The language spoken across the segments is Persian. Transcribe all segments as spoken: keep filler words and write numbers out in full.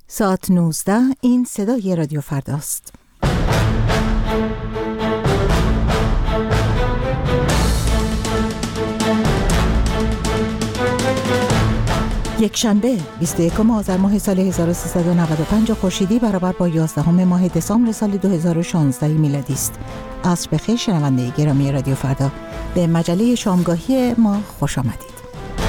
ساعت نوزده، این صدای رادیو فرداست. یک شنبه بیست و یکم آذر ماه سال هزار و سیصد و نود و پنج خورشیدی برابر با یازدهم ماه دسامبر سال دو هزار و شانزده میلادی است. عصر بخیر شنونده گرامی رادیو فردا، به مجله شامگاهی ما خوش آمدید.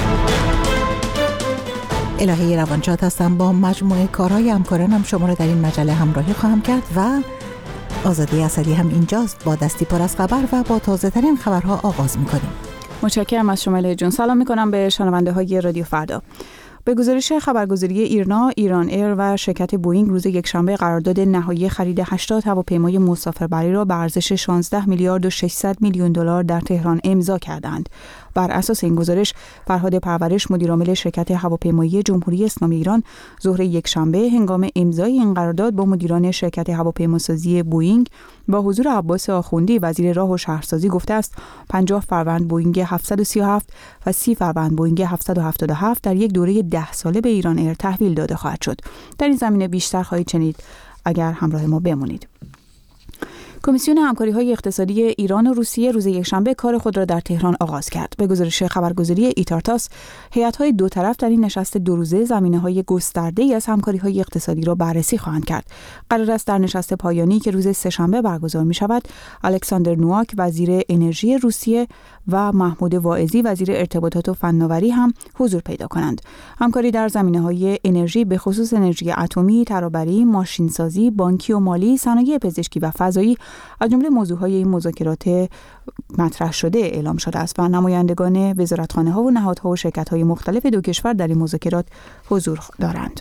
الهی روانشاد هستم. با مجموعه کارهای همکارانم شما را در این مجله همراهی خواهم کرد و آزادی اسدی هم اینجاست. با دستی پر از خبر و با تازه ترین خبرها آغاز می‌کنیم. متشکرم از شما الهی جون. سلام می‌کنم به شنونده های رادیو فردا. به گزارش خبرگزاری ایرنا، ایران ایر و شرکت بوئینگ روز یکشنبه قرارداد نهایی خرید هشتاد هواپیمای مسافربری را به ارزش شانزده میلیارد و ششصد میلیون دلار در تهران امضا کردند. بر اساس این گزارش، فرهاد پرورش مدیرعامل شرکت هواپیمایی جمهوری اسلامی ایران ظهر یکشنبه هنگام امضای این قرارداد با مدیران شرکت هواپیماسازی بوئینگ با حضور عباس آخوندی وزیر راه و شهرسازی گفته است پنجاه فروند بوئینگ هفتصد و سی و هفت و سی فروند بوئینگ هفتصد و هفتاد و هفت در یک دوره ده ساله به ایران ایر تحویل داده خواهد شد. در این زمینه بیشتر خواهید شنید اگر همراه ما بمانید. کمیسیون همکاری‌های اقتصادی ایران و روسیه روز یکشنبه کار خود را در تهران آغاز کرد. به گزارش خبرگزاری ایتارتاس، هیئت‌های دو طرف در این نشست دو روزه زمینه‌های گسترده‌ای از همکاری‌های اقتصادی را بررسی خواهند کرد. قرار است در نشست پایانی که روز سه‌شنبه برگزار می‌شود، الکساندر نواک وزیر انرژی روسیه و محمود واعظی وزیر ارتباطات و فناوری هم حضور پیدا کنند. همکاری در زمینه‌های انرژی به خصوص انرژی اتمی، ترابری، ماشینسازی، بانکی و مالی، صنایع پزشکی و فضایی از جمله موضوعهای این مذاکرات مطرح شده اعلام شده است و نمایندگان وزارتخانه‌ها و نهادها و شرکت‌های مختلف دو کشور در این مذاکرات حضور دارند.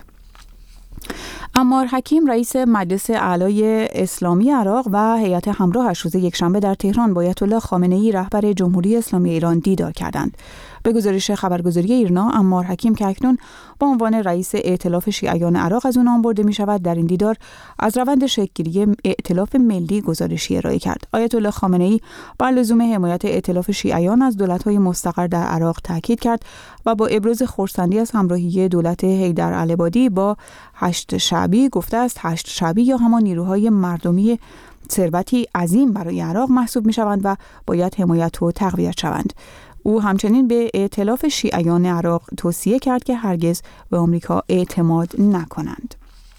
عمار حکیم رئیس مجلس اعلای اسلامی عراق و هیئت همراهش روز یکشنبه در تهران با آیت الله خامنه‌ای رهبر جمهوری اسلامی ایران دیدار کردند. به گزارش خبرگزاری ایرنا، عمار حکیم که اکنون با عنوان رئیس ائتلاف شیعیان عراق از اون نام برده می شود، در این دیدار از روند شکل‌گیری ائتلاف ملی گزارشی ارائه کرد. آیت الله خامنه‌ای بر لزوم حمایت ائتلاف شیعیان از دولت‌های مستقر در عراق تاکید کرد و با ابراز خرسندی از همراهی دولت حیدرالعبادی با هشت شعبی گفته است هشت شعبی یا همان نیروهای مردمی ثروتی عظیم برای عراق محسوب می‌شوند و باید حمایت و تقویت شوند. او همچنین به ائتلاف شیعیان عراق توصیه کرد که هرگز به آمریکا اعتماد نکنند.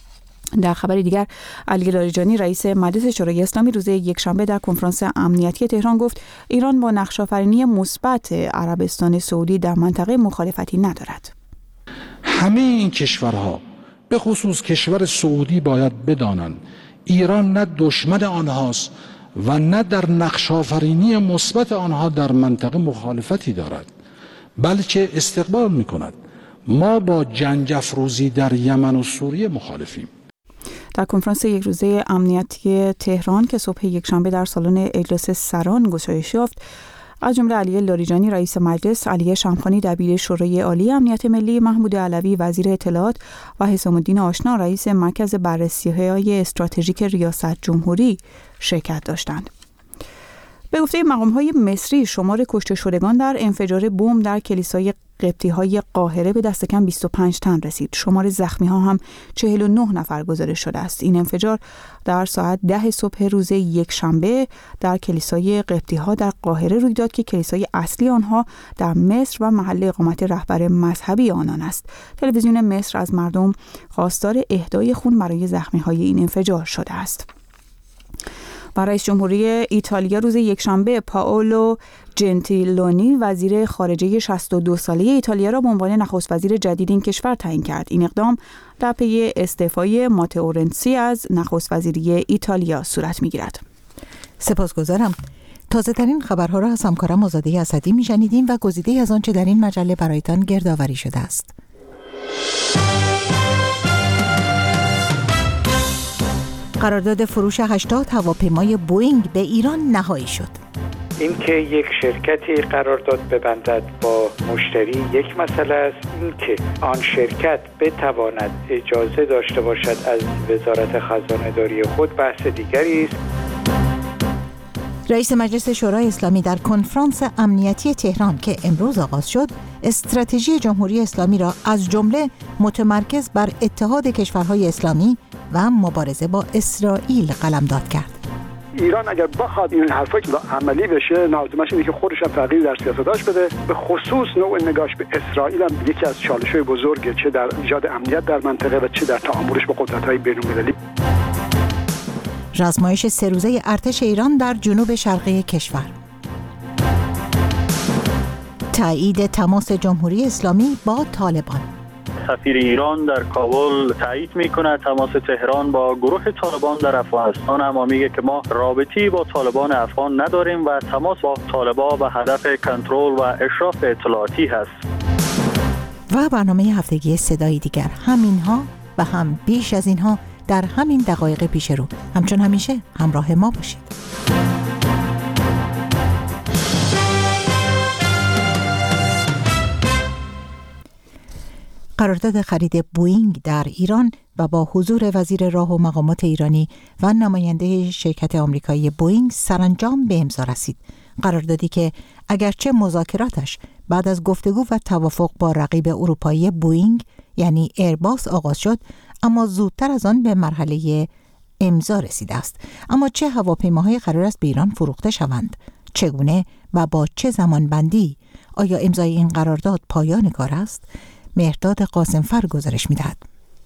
در خبر دیگر، علی لاریجانی رئیس مجلس شورای اسلامی روز یکشنبه در کنفرانس امنیتی تهران گفت ایران با نقش‌آفرینی مثبت عربستان سعودی در منطقه مخالفتی ندارد. همه این کشورها به خصوص کشور سعودی باید بدانند ایران نه دشمن آنهاست و نه در نقش‌آفرینی مثبت آنها در منطقه مخالفتی دارد، بلکه استقبال می‌کند. ما با جنگ افروزی در یمن و سوریه مخالفیم. در کنفرانس یک روزه امنیتی تهران که صبح یکشنبه در سالن اجلاس سران گشایش یافت، از جمله علی لاریجانی رئیس مجلس، علی شمخانی دبیر شورای عالی امنیت ملی، محمود علوی وزیر اطلاعات و حسام الدین آشنا رئیس مرکز بررسی‌های استراتژیک ریاست جمهوری شرکت داشتند. به گفته مقام‌های مصری، شمار کشته شدگان در انفجار بمب در کلیسای قبطی‌های قاهره به دست کم بیست و پنج تن رسید. شمار زخمی‌ها هم چهل و نه نفر گزارش شده است. این انفجار در ساعت ده صبح روز یکشنبه در کلیسای قبطی‌ها در قاهره روی داد که کلیسای اصلی آنها در مصر و محل اقامت رهبر مذهبی آنان است. تلویزیون مصر از مردم خواستار اهدای خون برای زخمی‌های این انفجار شده است. و رئیس جمهوری ایتالیا روز یکشنبه پائولو جنتیلونی وزیر خارجه شصت و دو ساله ایتالیا را به عنوان نخست وزیر جدید این کشور تعیین کرد. این اقدام در پی استعفای ماتئو رنسی از نخست وزیری ایتالیا صورت می‌گیرد. سپاسگزارم. تازه ترین خبرها را از همکارم آزادی اسدی می‌شنیدیم و گزیده از آنچه در این مجله برایتان گردآوری شده است. قرارداد فروش هشتاد هواپیمای بوئینگ به ایران نهایی شد. اینکه یک شرکتی قرارداد ببندد با مشتری یک مسئله است، اینکه آن شرکت بتواند اجازه داشته باشد از وزارت خزانه داری خود بحث دیگری است. رئیس مجلس شورای اسلامی در کنفرانس امنیتی تهران که امروز آغاز شد، استراتژی جمهوری اسلامی را از جمله متمرکز بر اتحاد کشورهای اسلامی و مبارزه با اسرائیل قلمداد کرد. ایران اگر بخواد این حرفا که عملی بشه، لازمش اینه که خودش هم تغییر در سیاستاش بده. به خصوص نوع نگاش به اسرائیل هم یکی از چالش‌های بزرگه، چه در ایجاد امنیت در منطقه و چه در تعاملش با قدرت‌های بین‌المللی. رزمایش سه روزه ارتش ایران در جنوب شرقی کشور. تایید تماس جمهوری اسلامی با طالبان. سفیر ایران در کابل تایید میکنه تماس تهران با گروه طالبان در افغانستان، اما میگه که ما رابطی با طالبان افغان نداریم و تماس با طالبان به هدف کنترل و اشراف اطلاعاتی هست. و برنامه هفتگی صدای دیگر، همینها و هم بیش از اینها در همین دقایق پیش رو. همچون همیشه همراه ما باشید. قرارداد خرید بوئینگ در ایران و با حضور وزیر راه و مقامات ایرانی و نماینده شرکت آمریکایی بوئینگ سرانجام به امضا رسید. قراردادی که اگرچه مذاکراتش بعد از گفتگو و توافق با رقیب اروپایی بوئینگ یعنی ایرباس آغاز شد، اما زودتر از آن به مرحله امضا رسیده است. اما چه هواپیماهایی قرار است به ایران فروخته شوند؟ چگونه و با چه زمانبندی؟ آیا امضای این قرارداد پایان کار است؟ مهرداد قاسمفر گزارش می‌دهد.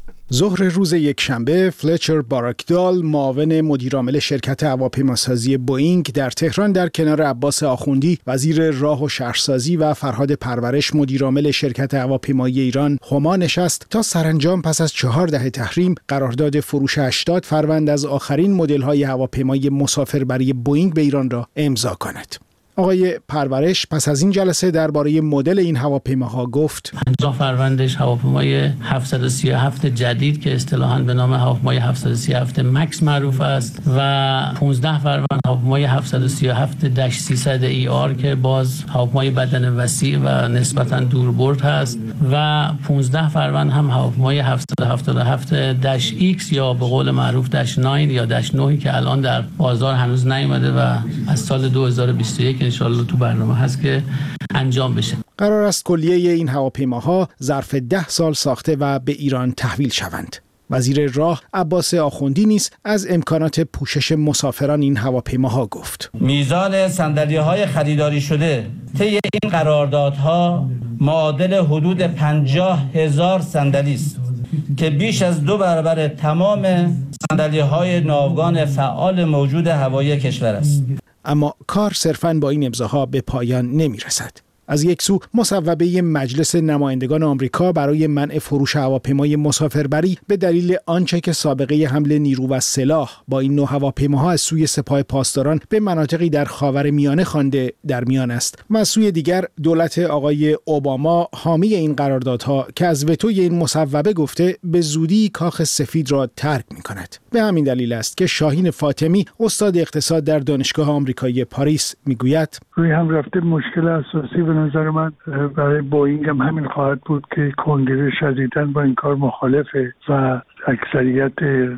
ظهر روز یکشنبه، فلچر باراکدال، معاون مدیرعامل شرکت هواپیماسازی بوئینگ در تهران در کنار عباس آخوندی، وزیر راه و شهرسازی و فرهاد پرورش، مدیرعامل شرکت هواپیمایی ایران، هما نشست تا سرانجام پس از چهار دهه تحریم قرارداد فروش هشتاد فروند از آخرین مدل‌های هواپیمای مسافربری بوئینگ به ایران را امضا کند. آقای پرورش پس از این جلسه درباره مدل این هواپیماها گفت: پنجاه فروندش هواپیمای هفتصد و سی و هفت جدید که اصطلاحاً به نام هواپیمای هفتصد و سی و هفت مکس معروف است و پانزده فروند هواپیمای هفتصد و سی و هفت سیصد ای آر که باز هواپیمای بدن وسیع و نسبتاً دوربرد هست و پانزده فروند هم هواپیمای هفتصد و هفتاد و هفت ایکس یا به قول معروف داش نه یا داش نه که الان در بازار هنوز نیامده و از سال دو هزار و بیست و یک انشالله تو برنامه هست که انجام بشه. قرار است کلیه این هواپیماها ظرف ده سال ساخته و به ایران تحویل شوند. وزیر راه عباس آخوندی نیز از امکانات پوشش مسافران این هواپیماها گفت. میزان صندلی‌های خریداری شده طی این قراردادها معادل حدود پنجاه هزار صندلی است که بیش از دو برابر تمام صندلی‌های ناوگان فعال موجود هوایی کشور است. اما کار صرفاً با این امضاها به پایان نمی رسد. از یک سو مصوبه مجلس نمایندگان آمریکا برای منع فروش هواپیمای مسافربری به دلیل آنچه که سابقه حمل نیرو و سلاح با این نوع هواپیماها از سوی سپاه پاسداران به مناطقی در خاورمیانه خوانده در میان است و از سوی دیگر دولت آقای اوباما حامی این قراردادها که از وتوی این مصوبه گفته به زودی کاخ سفید را ترک می کند. به همین دلیل است که شاهین فاطمی، استاد اقتصاد در دانشگاه آمریکایی پاریس، میگوید روی هم رفته مشکل اساسی به نظر من برای بوئینگ هم همین خواهد بود که کنگره شدیداً با این کار مخالفه و اکثریت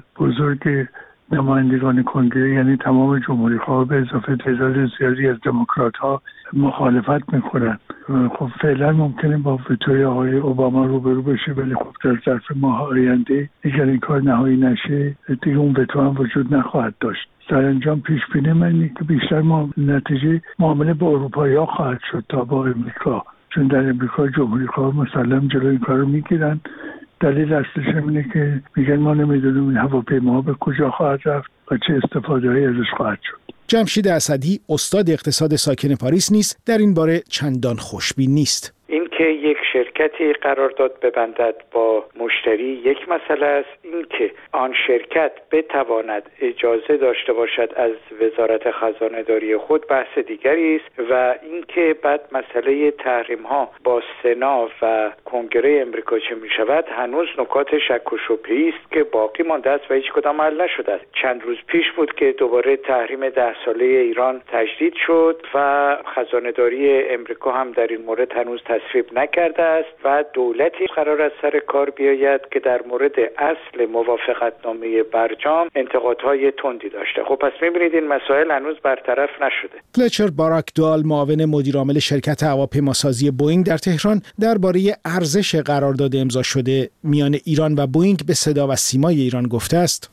بزرگ نمایندگان کنگره یعنی تمام جمهوری‌خواها به اضافه تعداد زیادی از دموکرات‌ها مخالفت می‌کنن. خب فعلا ممکنه با وتوی آقای اوباما روبرو بشه، ولی خب در ظرف ماه آینده اگر این کار نهایی نشه دیگه اون وتو هم وجود نخواهد داشت. سرانجام پیش بینی من اینه که بیشتر ما نتیجه معامله با اروپایی‌ها خواهد شد تا با امریکا، چون در امریکا جمهوری‌خواه مسلم جلوی این کارو میگیرن. دلیل اصلیش اینه که میگن ما نمیدونیم این هواپیماها به کجا خواهد رفت و چه استفاده‌ای ازش خواهد شد. جمشید اسدی، استاد اقتصاد ساکن پاریس نیز در این باره چندان خوشبین نیست. این که یک شرکتی قرارداد ببندد با مشتری یک مسئله است، این که آن شرکت بتواند اجازه داشته باشد از وزارت خزانه داری خود بحث دیگری است و این که بعد مسئله تحریم ها با سنا و کنگره امریکا چه می شود هنوز نکات شک و شبهه‌ای است که باقی مانده است و هیچ کدام حل نشده است. چند روز پیش بود که دوباره تحریم ده ساله ایران تجدید شد و خزانه داری امریکا هم در این مورد هنوز تصویب نکرده است و دولتی قرار از سر کار بیاید که در مورد اصل موافقتنامه برجام انتقادهای تندی داشته. خب پس می‌بینید این مسائل هنوز برطرف نشده. فلچر باراکدوال، معاون مدیرعامل شرکت هواپیماسازی بوئینگ در تهران، درباره ارزش قرارداد امضا شده میان ایران و بوئینگ به صدا و سیمای ایران گفته است: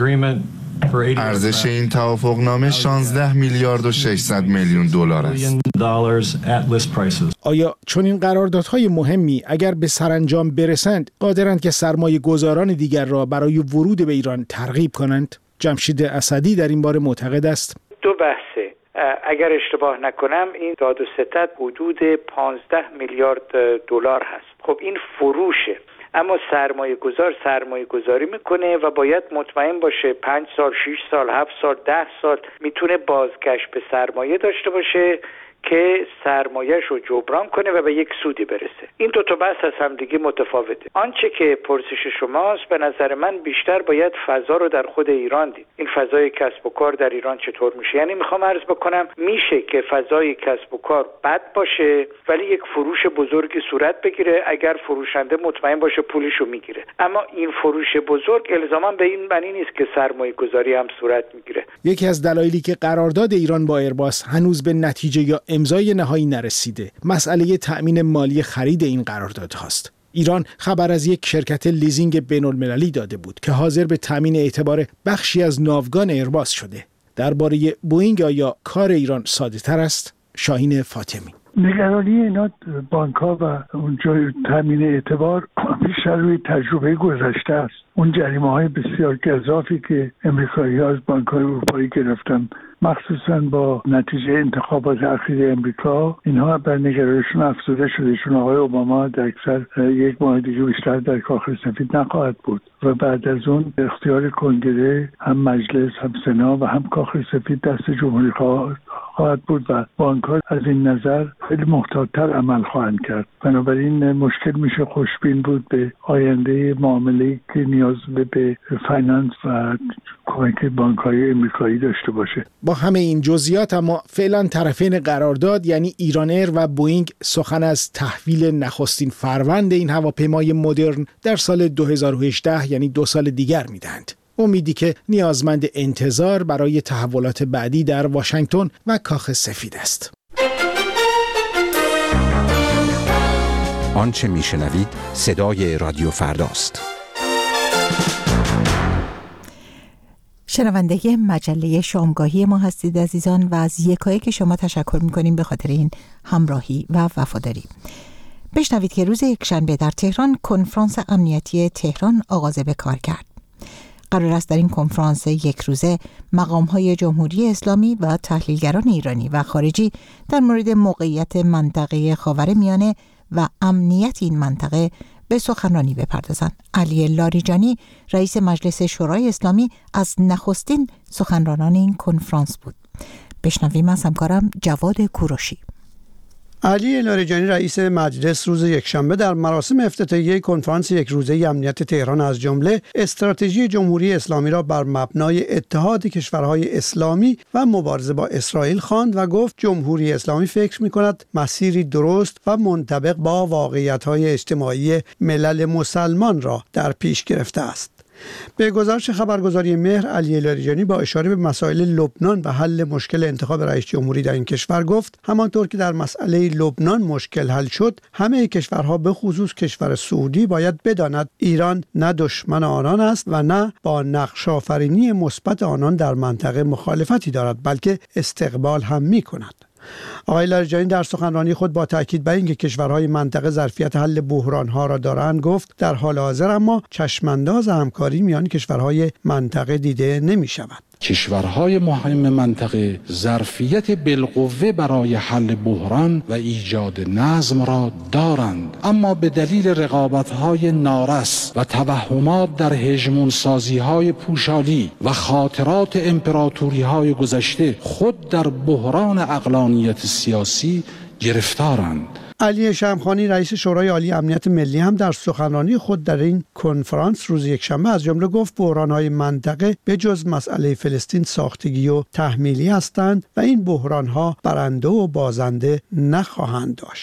ارزش این توافقنامه شانزده میلیارد و ششصد میلیون دلار است. آیا چون این قراردادهای مهمی اگر به سرانجام برسند قادرند که سرمایه گذاران دیگر را برای ورود به ایران ترغیب کنند؟ جمشید اسدی در این باره معتقد است: دو بحثه. اگر اشتباه نکنم این داد و ستد حدود پانزده میلیارد دلار هست. خب این فروشه، اما سرمایه گذار سرمایه گذاری میکنه و باید مطمئن باشه پنج سال، شش سال، هفت سال، ده سال میتونه بازگشت به سرمایه داشته باشه که سرمایه‌اش رو جبران کنه و به یک سودی برسه. این دو تا بحث از هم دیگه متفاوته. آنچه که پرسش شماست به نظر من بیشتر باید فضا رو در خود ایران دید. این فضای کسب و کار در ایران چطور میشه؟ یعنی میخوام عرض بکنم میشه که فضای کسب و کار بد باشه ولی یک فروش بزرگی صورت بگیره اگر فروشنده مطمئن باشه پولشو میگیره. اما این فروش بزرگ الزاما به این معنی نیست که سرمایه گذاری هم صورت میگیره. یکی از دلایلی که قرارداد ایران با ایرباس هنوز به نتیجه یا امضای نهایی نرسیده مسئله تأمین مالی خرید این قرارداد هاست. ایران خبر از یک شرکت لیزینگ بین‌المللی داده بود که حاضر به تأمین اعتبار بخشی از ناوگان ایرباس شده. درباره بوئینگ آیا کار ایران ساده تر است؟ شاهین فاطمی: نگرانی اینا بانک‌ها و اونجا تامین اعتبار بیشتر روی تجربه گذشته است. اون جریمه‌های بسیار گزافی که امریکایی‌ها از بانک‌های اروپایی گرفتن، مخصوصا با نتیجه انتخابات اخیر امریکا، اینها بر نگرانیشون افزوده شده، چون آقای اوباما در اکثر یک ماه دیگه بیشتر در کاخ سفید نخواهد بود و بعد از اون اختیار کنگره، هم مجلس، هم سنا و هم کاخ سفید دست جمهوری خواهد بود و بانک‌ها از این نظر خیلی محتاط‌تر عمل خواهند کرد. بنابراین مشکل میشه خوشبین بود به آینده معامله‌ای که نیاز به فایننس و کمک بانک‌های امریکایی داشته باشه. با همه این جزئیات اما فعلا طرفین قرارداد یعنی ایران ایر و بوئینگ سخن از تحویل نخستین فروند این هواپیمای مدرن در سال دو هزار و هجده یعنی دو سال دیگر میدهند. امیدی که نیازمند انتظار برای تحولات بعدی در واشنگتن و کاخ سفید است. آنچه میشنوید صدای رادیو فرداست. شنونده مجله شامگاهی ما هستید عزیزان و از یکایی که شما تشکر میکنیم به خاطر این همراهی و وفاداری. بشنوید که روز یکشنبه در تهران کنفرانس امنیتی تهران آغاز به کار کرد. قرار است در این کنفرانس یک روزه مقام‌های جمهوری اسلامی و تحلیلگران ایرانی و خارجی در مورد موقعیت منطقه خاورمیانه و امنیت این منطقه به سخنرانی بپردازند. علی لاریجانی رئیس مجلس شورای اسلامی از نخستین سخنرانان این کنفرانس بود. بشنویم از همکارم جواد کوروشی. علی لاریجانی رئیس مجلس روز یکشنبه در مراسم افتتاحیه کنفرانس یک روزه امنیت تهران از جمله استراتژی جمهوری اسلامی را بر مبنای اتحاد کشورهای اسلامی و مبارزه با اسرائیل خواند و گفت جمهوری اسلامی فکر می‌کند مسیری درست و منطبق با واقعیت‌های اجتماعی ملل مسلمان را در پیش گرفته است. به گزارش خبرگزاری مهر، علی لاریجانی با اشاره به مسائل لبنان و حل مشکل انتخاب رئیس جمهوری در این کشور گفت همانطور که در مسئله لبنان مشکل حل شد، همه کشورها به خصوص کشور سعودی باید بداند ایران نه دشمن آنان است و نه با نقش آفرینی مثبت آنان در منطقه مخالفتی دارد، بلکه استقبال هم می‌کند. آقای لاریجانی در سخنرانی خود با تاکید بر اینکه کشورهای منطقه ظرفیت حل بحران‌ها را دارند گفت در حال حاضر اما چشمانداز همکاری میان کشورهای منطقه دیده نمی‌شود. کشورهای مهم منطقه ظرفیت بالقوه برای حل بحران و ایجاد نظم را دارند، اما به دلیل رقابت‌های نارس و توهمات در هژمون سازی‌های پوشالی و خاطرات امپراتوری‌های گذشته خود در بحران عقلانیت سیاسی گرفتارند. علی شمخانی رئیس شورای عالی امنیت ملی هم در سخنرانی خود در این کنفرانس روز یکشنبه از جمله گفت بحران‌های منطقه به جز مسئله فلسطین ساختگی و تحمیلی هستند و این بحران‌ها برنده و بازنده نخواهند داشت.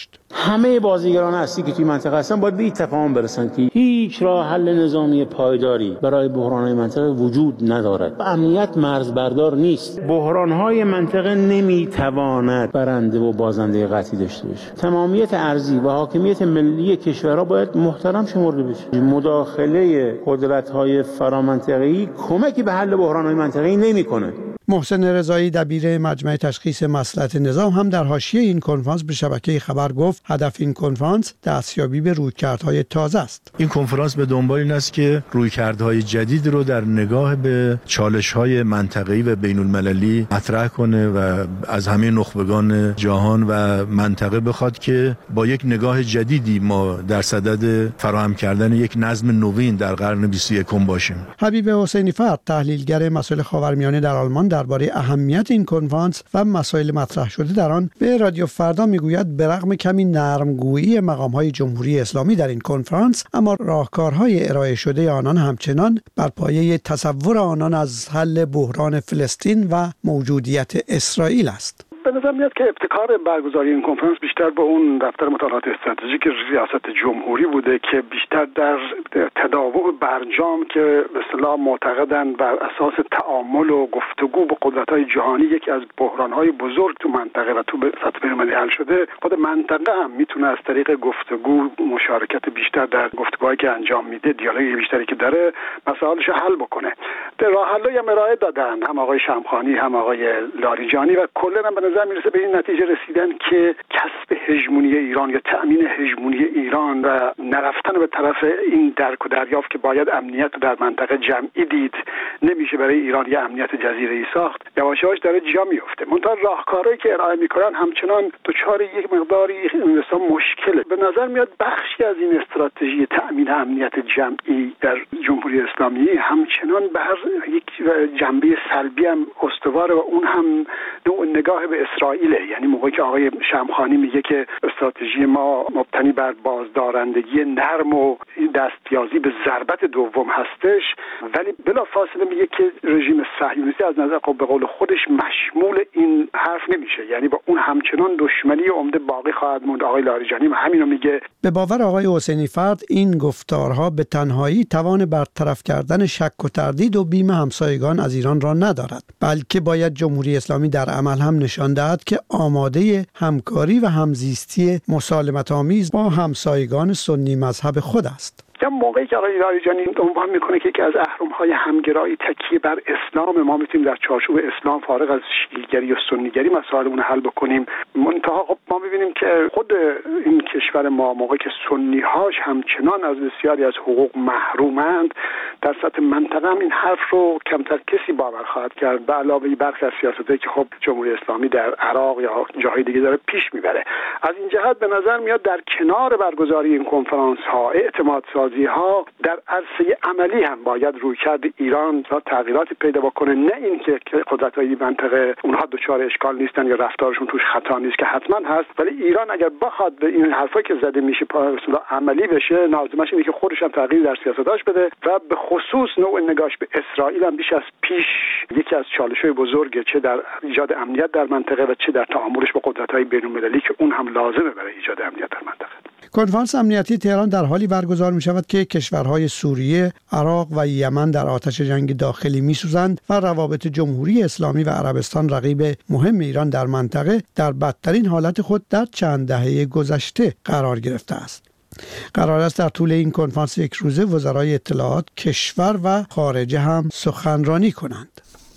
همه بازیگران اصلی که توی منطقه هستن باید به این تفاهم برسن که هیچ راه حل نظامی پایداری برای بحران‌های منطقه وجود ندارد. امنیت مرزبردار نیست. بحران‌های منطقه نمیتواند برنده و بازنده قطعی داشته باشه. تمامیت ارضی و حاکمیت ملی کشورها باید محترم شمرده بشه. مداخله قدرت‌های فرامنطقه‌ای کمکی به حل بحران‌های منطقه‌ای نمی‌کنه. محسن رضایی دبیر مجمع تشخیص مصلحت نظام هم در حاشیه این کنفرانس به شبکه خبر گفت هدف این کنفرانس دستیابی به رویکردهای تازه است. این کنفرانس به دنبال این است که رویکردهای جدید رو در نگاه به چالش‌های منطقه‌ای و بین‌المللی مطرح کنه و از همه نخبگان جهان و منطقه بخواد که با یک نگاه جدیدی ما در صدد فراهم کردن یک نظم نوین در قرن بیست و یکم باشیم. حبیب حسینی فرد تحلیلگر مسائل خاورمیانه در آلمان درباره اهمیت این کنفرانس و مسائل مطرح شده در آن به رادیو فردا میگوید به رغم کمی نرمگویی مقام‌های جمهوری اسلامی در این کنفرانس، اما راهکارهای ارائه شده آنان همچنان بر پایه تصور آنان از حل بحران فلسطین و موجودیت اسرائیل است. به نظر میاد که ابتکار برگزاری این کنفرانس بیشتر به اون دفتر مطالعات استراتژیک ریاست جمهوری بوده که بیشتر در تداوم برجام که به اصطلاح معتقدن بر اساس تعامل و گفتگو با قدرت‌های جهانی یکی از بحران‌های بزرگ تو منطقه و تو سطح بین‌المللی حل شده، خود منطقه هم میتونه از طریق گفتگو، مشارکت بیشتر در گفتگوهایی که انجام میده، دیالوگ بیشتری که داره، مسائلش حل بکنه. در راه حل‌های هم ارائه دادن، هم آقای شمخانی هم آقای لاریجانی، و کلاً هم به نظر میرسه به این نتیجه رسیدن که کسب هژمونی ایران یا تأمین هژمونی ایران و نرفتن به طرف این درک و دریافت که باید امنیت رو در منطقه جمعی دید، نمیشه برای ایران یه امنیت جزیره‌ای ساخت، یواش یواش داره جا میفته. منتها راهکارهایی که ارائه میکنن همچنان دچار یک مقداری مثلا مشکله. به نظر میاد بخشی از این استراتژی تأمین امنیت جمعی در جمهوری اسلامی همچنان به هر یک جنبه سلبی هم استوار و اون هم نوع نگاه به اسرائیل. یعنی موقعی که آقای شمخانی میگه که استراتژی ما مبتنی بر بازدارندگی نرم و دستیازی به ضربت دوم هستش، ولی بلافاصله میگه که رژیم صهیونیستی از نظر به قول خودش مشمول این حرف نمیشه، یعنی با اون همچنان دشمنی عمده باقی خواهد موند. آقای لاریجانی همینو میگه. به باور آقای حسینی فرد این گفتارها به تنهایی توان برطرف کردن شک و تردید و بیم همسایگان از ایران را ندارد، بلکه باید جمهوری اسلامی در عمل هم نشان دهد که آماده همکاری و همزیستی مسالمت‌آمیز با همسایگان سنی مذهب خود است. یا موقعی که آقای لاریجانی عنوان میکنه که یکی از اهرم‌های همگرایی تکیه بر اسلام، ما میتونیم در چارچوب اسلام فارغ از شیعیگری و سنیگری مسائلمون حل بکنیم. منتها خب ما میبینیم که خود این کشور ما موقعی که سنی‌هاش همچنان از بسیاری از حقوق محرومند، در سطح منطقه هم این حرف رو کمتر کسی باور خواهد کرد، به علاوه برخی از سیاستایی که خب جمهوری اسلامی در عراق یا جاهای دیگه داره پیش میبره. از این جهت به نظر میاد در کنار برگزاری این کنفرانس‌ها، اعتماد ها در عرصه عملی هم باید رویکرد ایران تا تغییراتی پیدا بکنه، نه اینکه قدرت‌های منطقه اونها دچار اشکال نیستن یا رفتارشون توش خطا نیست که حتما هست، ولی ایران اگر بخواد به این حرفایی که زده میشه مثلا عملی بشه، لازمش اینه که خودش هم تغییر در سیاستاش بده و به خصوص نوع نگاهش به اسرائیل هم بیش از پیش یکی از چالش‌های بزرگه، چه در ایجاد امنیت در منطقه و چه در تعاملش با قدرت‌های بین‌المللی که اون هم لازمه برای ایجاد امنیت در منطقه. کنفرانس امنیتی تهران در حالی برگزار می شود که کشورهای سوریه، عراق و یمن در آتش جنگ داخلی می سوزند و روابط جمهوری اسلامی و عربستان رقیب مهم ایران در منطقه در بدترین حالت خود در چند دهه گذشته قرار گرفته است. قرار است در طول این کنفرانس یک روزه وزرای اطلاعات کشور و خارجه هم سخنرانی کنند.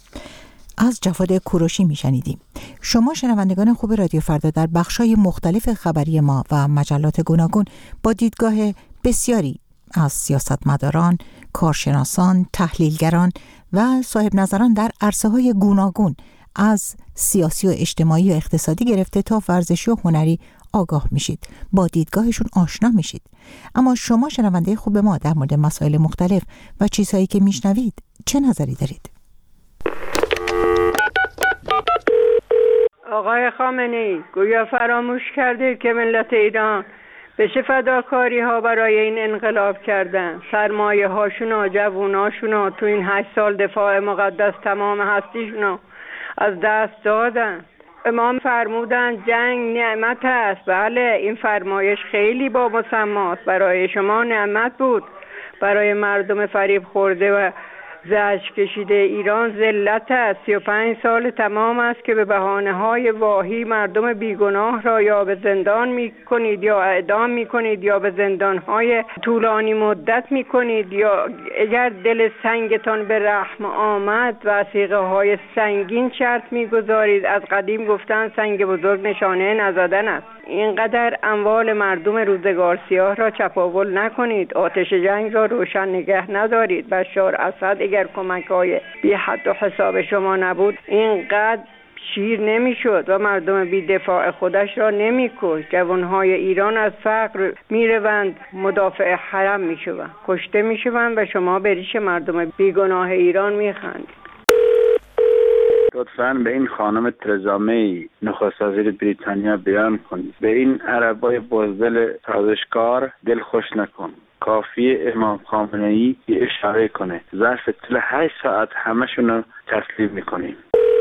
از جواد کوروشی میشنیدیم. شما شنوندگان خوب رادیو فردا در بخشای مختلف خبری ما و مجلات گوناگون با دیدگاه بسیاری از سیاستمداران، کارشناسان، تحلیلگران و صاحب نظران در عرصه‌های گوناگون از سیاسی و اجتماعی و اقتصادی گرفته تا ورزشی و هنری آگاه میشید، با دیدگاهشون آشنا میشید. اما شما شنونده خوب ما در مورد مسائل مختلف و چیزهایی که میشنوید چه نظری دارید؟ آقای خامنه‌ای گویا فراموش کرده که ملت ایران به چه فداکاری ها برای این انقلاب کردن. سرمایه هاشون و جووناشون و تو این هشت سال دفاع مقدس تمام هستیشون از دست دادن. امام فرمودن جنگ نعمت است. بله، این فرمایش خیلی با مسماست. برای شما نعمت بود، برای مردم فریب خورده و زجر کشیده ایران ذلت است. سی و پنج سال تمام است که به بهانه های واهی مردم بیگناه را یا به زندان می کنید یا اعدام می کنید یا به زندان های طولانی مدت می کنید، یا اگر دل سنگتان به رحم آمد وثیقه های سنگین شرط می گذارید. از قدیم گفتن سنگ بزرگ نشانه نزدن است. اینقدر اموال مردم روزگار سیاه را چپاول نکنید. آتش جنگ را روشن نگه ندارید. بشار اسد اگر کمک‌های بی حد و حساب شما نبود اینقدر شیر نمی‌شد و مردم بی دفاع خودش را نمی‌کشت. جوانهای ایران از فقر میروند مدافع حرم میشوند، کشته میشوند و شما به ریش مردم بیگناه ایران میخندید. لطفاً به این خانم ترزا می نخست وزیر بریتانیا بیان کنید به این عربای بزدل سازشکار دل خوش نکن. کافیه امام خامنه‌ای اشاره کنه ظرف طول هشت ساعت همشون رو تسلیم میکنیم.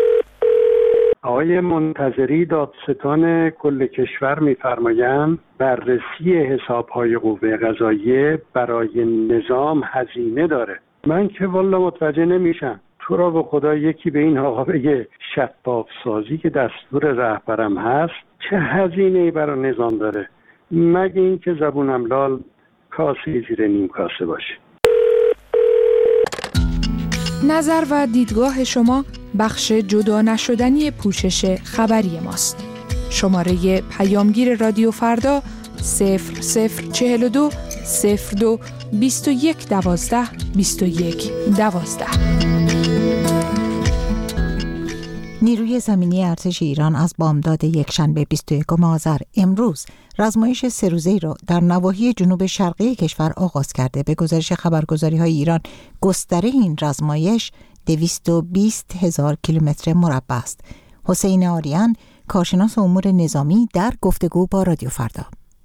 آقای منتظری دادستان کل کشور میفرمایند بررسی حسابهای قوه قضاییه برای نظام هزینه داره. من که والا متوجه نمیشم. تو را به خدا یکی به این آقا بگه شفاف سازی که دستور رهبرم هست چه هزینه‌ای برای نظام داره، مگه این که زبونم لال کاسه زیر نیم کاسه باشه. نظر و دیدگاه شما بخش جدا نشدنی پوشش خبری ماست. شماره پیامگیر رادیو فردا صفر صفر چهل و دو صفر دو بیست و یک دوازده بیست و یک دوازده. نیروی زمینی ارتش ایران از بامداد یکشنبه بیست و یکم آذر امروز رزمایش سه روزه‌ای را در نواحی جنوب شرقی کشور آغاز کرده. به گزارش خبرگزاری‌های ایران گستره این رزمایش دویست و بیست هزار کیلومتر مربع است. حسین آریان، کارشناس امور نظامی، در گفتگو با رادیو فردا: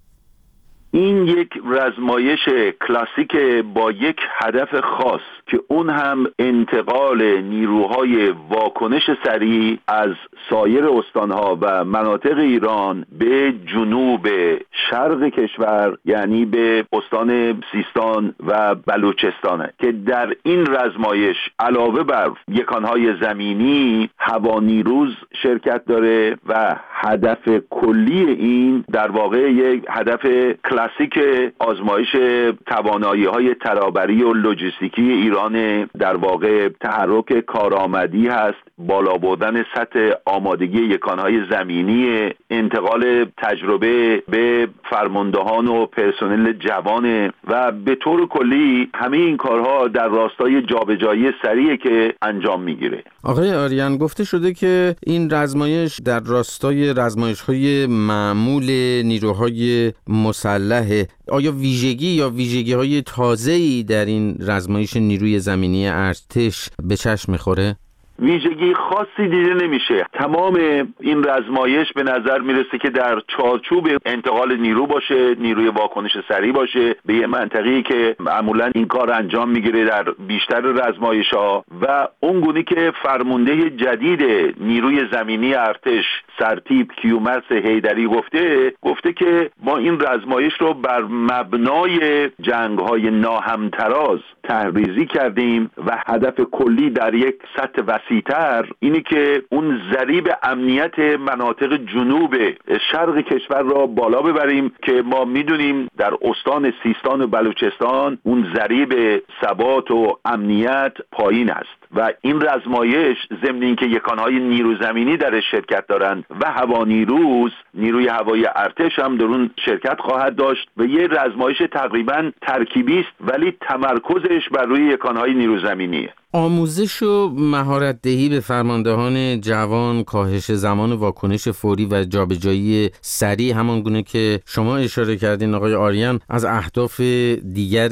این یک رزمایش کلاسیک با یک هدف خاص که اون هم انتقال نیروهای واکنش سریع از سایر استانها و مناطق ایران به جنوب شرق کشور، یعنی به استان سیستان و بلوچستانه که در این رزمایش علاوه بر یکانهای زمینی هوانیروز شرکت داره و هدف کلی این در واقع یک هدف کلاسیک آزمایش توانایی‌های ترابری و لوجستیکی ایران، در واقع تحرک کارآمدی هست، بالا بردن سطح آمادگی یکانهای زمینی، انتقال تجربه به فرماندهان و پرسنل جوان و به طور کلی همه این کارها در راستای جابجایی سریع که انجام میگیره. آقای آریان، گفته شده که این رزمایش در راستای رزمایش‌های معمول نیروهای مسلح. آیا ویژگی یا ویژگی‌های تازه‌ای در این رزمایش نیروی زمینی ارتش به چشم می‌خوره؟ ویژگی خاصی دیده نمیشه. تمام این رزمایش به نظر میرسه که در چارچوب انتقال نیرو باشه، نیروی واکنش سریع باشه به یه منطقه‌ای که معمولا این کار انجام میگیره در بیشتر رزمایش‌ها و اون گونه که فرمانده جدید نیروی زمینی ارتش سرتیپ کیومرث حیدری گفته گفته که ما این رزمایش رو بر مبنای جنگ‌های ناهمتراز تحریزی کردیم و هدف کلی در یک سطح وسیع‌تر اینی که اون ضریب امنیت مناطق جنوب شرق کشور را بالا ببریم که ما میدونیم در استان سیستان و بلوچستان اون ضریب ثبات و امنیت پایین است و این رزمایش ضمن اینکه یکانهای نیرو زمینی در شرکت دارند و هوانیروز نیروی هوایی ارتش هم در اون شرکت خواهد داشت و یه رزمایش تقریبا ترکیبی است ولی تمرکزش بر روی یکانهای نیرو زمینیه. آموزش و مهارت دهی به فرماندهان جوان، کاهش زمان واکنش فوری و جابجایی سریع، همان گونه که شما اشاره کردین آقای آریان، از اهداف دیگر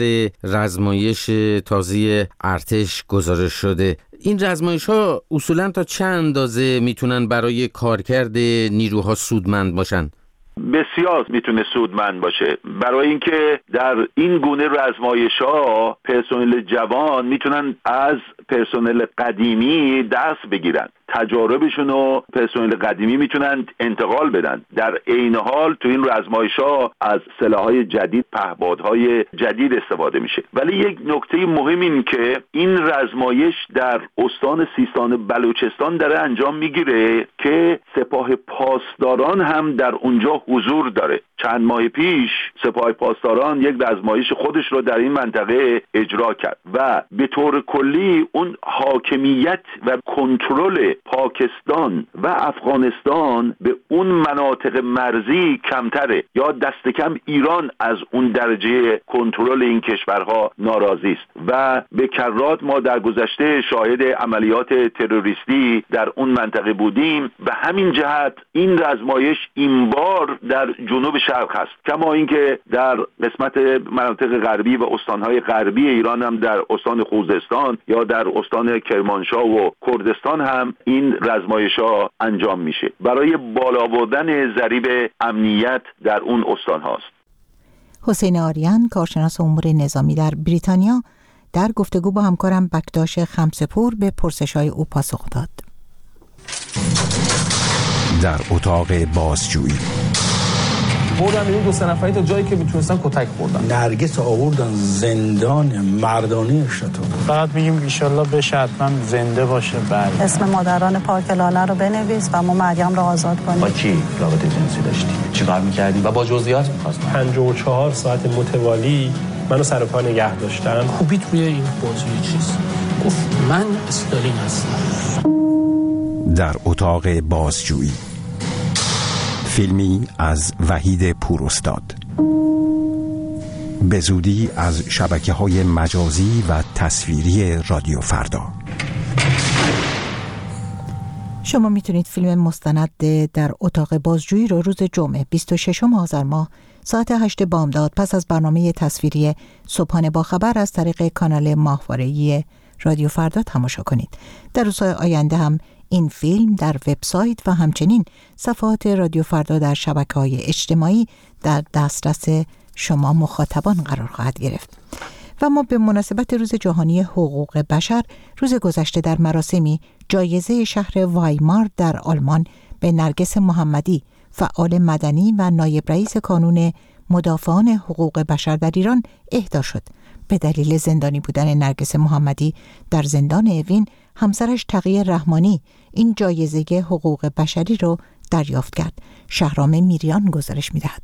رزمایش تازه ارتش گزارش شده. این رزمایش‌ها اصولاً تا چه اندازه میتونن برای کارکرد نیروها سودمند باشن؟ بسیار میتونه سودمند باشه، برای اینکه در این گونه رزمایش‌ها پرسنل جوان میتونن از پرسنل قدیمی دست بگیرن. تجاربشون رو پرسنل قدیمی میتونن انتقال بدن. در عین حال تو این رزمایش‌ها از سلاح‌های جدید، پهپادهای جدید استفاده میشه. ولی یک نکته مهم این که این رزمایش در استان سیستان بلوچستان داره انجام میگیره که سپاه پاسداران هم در اونجا حضور داره. چند ماه پیش سپاه پاسداران یک رزمایش خودش رو در این منطقه اجرا کرد و به طور کلی اون حاکمیت و کنترل پاکستان و افغانستان به اون مناطق مرزی کمتره، یا دست کم ایران از اون درجه کنترل این کشورها ناراضی است و به کرات ما در گذشته شاهد عملیات تروریستی در اون منطقه بودیم. به همین جهت این رزمایش این بار در جنوب شرق هست، کما اینکه در قسمت مناطق غربی و استانهای غربی ایران هم در استان خوزستان یا در استان کرمانشاه و کردستان هم این رزمایش‌ها انجام میشه برای بالا بردن ضریب امنیت در اون استان هاست. حسین آریان، کارشناس امور نظامی در بریتانیا، در گفتگو با همکارم بکتاش خمسپور به پرسش‌های او پاسخ داد. در اتاق بازجویی بردن این دو سه نفری تا جایی که میتونستن کتک خوردن. نرگس آوردن زندان مردانه شتون. فقط میگیم ان شاءالله بشه حتما زنده باشه. بعد اسم مادران پاک لاله رو بنویس و ما مریم رو آزاد کنیم. با کی رابطه جنسی داشتی؟ چیکار می‌کردی؟ و با جزئیات می‌خواستم. پنجاه و چهار ساعت متوالی منو سر پا نگه داشتن. خوبیت روی این موضوع چیست؟ گفت من استالین هستم. در اتاق بازجویی، فیلمی از وحید پوراستاد، به زودی از شبکه‌های مجازی و تصویری رادیو فردا. شما میتونید فیلم مستند در اتاق بازجویی رو روز جمعه بیست و ششم آذر ماه ساعت هشت بامداد پس از برنامه تصویری صبحانه با خبر از طریق کانال ماهواره‌ای رادیو فردا تماشا کنید. در روزهای آینده هم این فیلم در وبسایت و همچنین صفحات رادیو فردا در شبکه‌های اجتماعی در دسترس شما مخاطبان قرار خواهد گرفت. و ما به مناسبت روز جهانی حقوق بشر روز گذشته در مراسمی جایزه شهر وایمار در آلمان به نرگس محمدی، فعال مدنی و نایب رئیس کانون مدافعان حقوق بشر در ایران اهدا شد. به دلیل زندانی بودن نرگس محمدی در زندان اوین، همسرش تقی رحمانی این جایزه حقوق بشری رو دریافت کرد. شهرام میریان گزارش می‌دهد.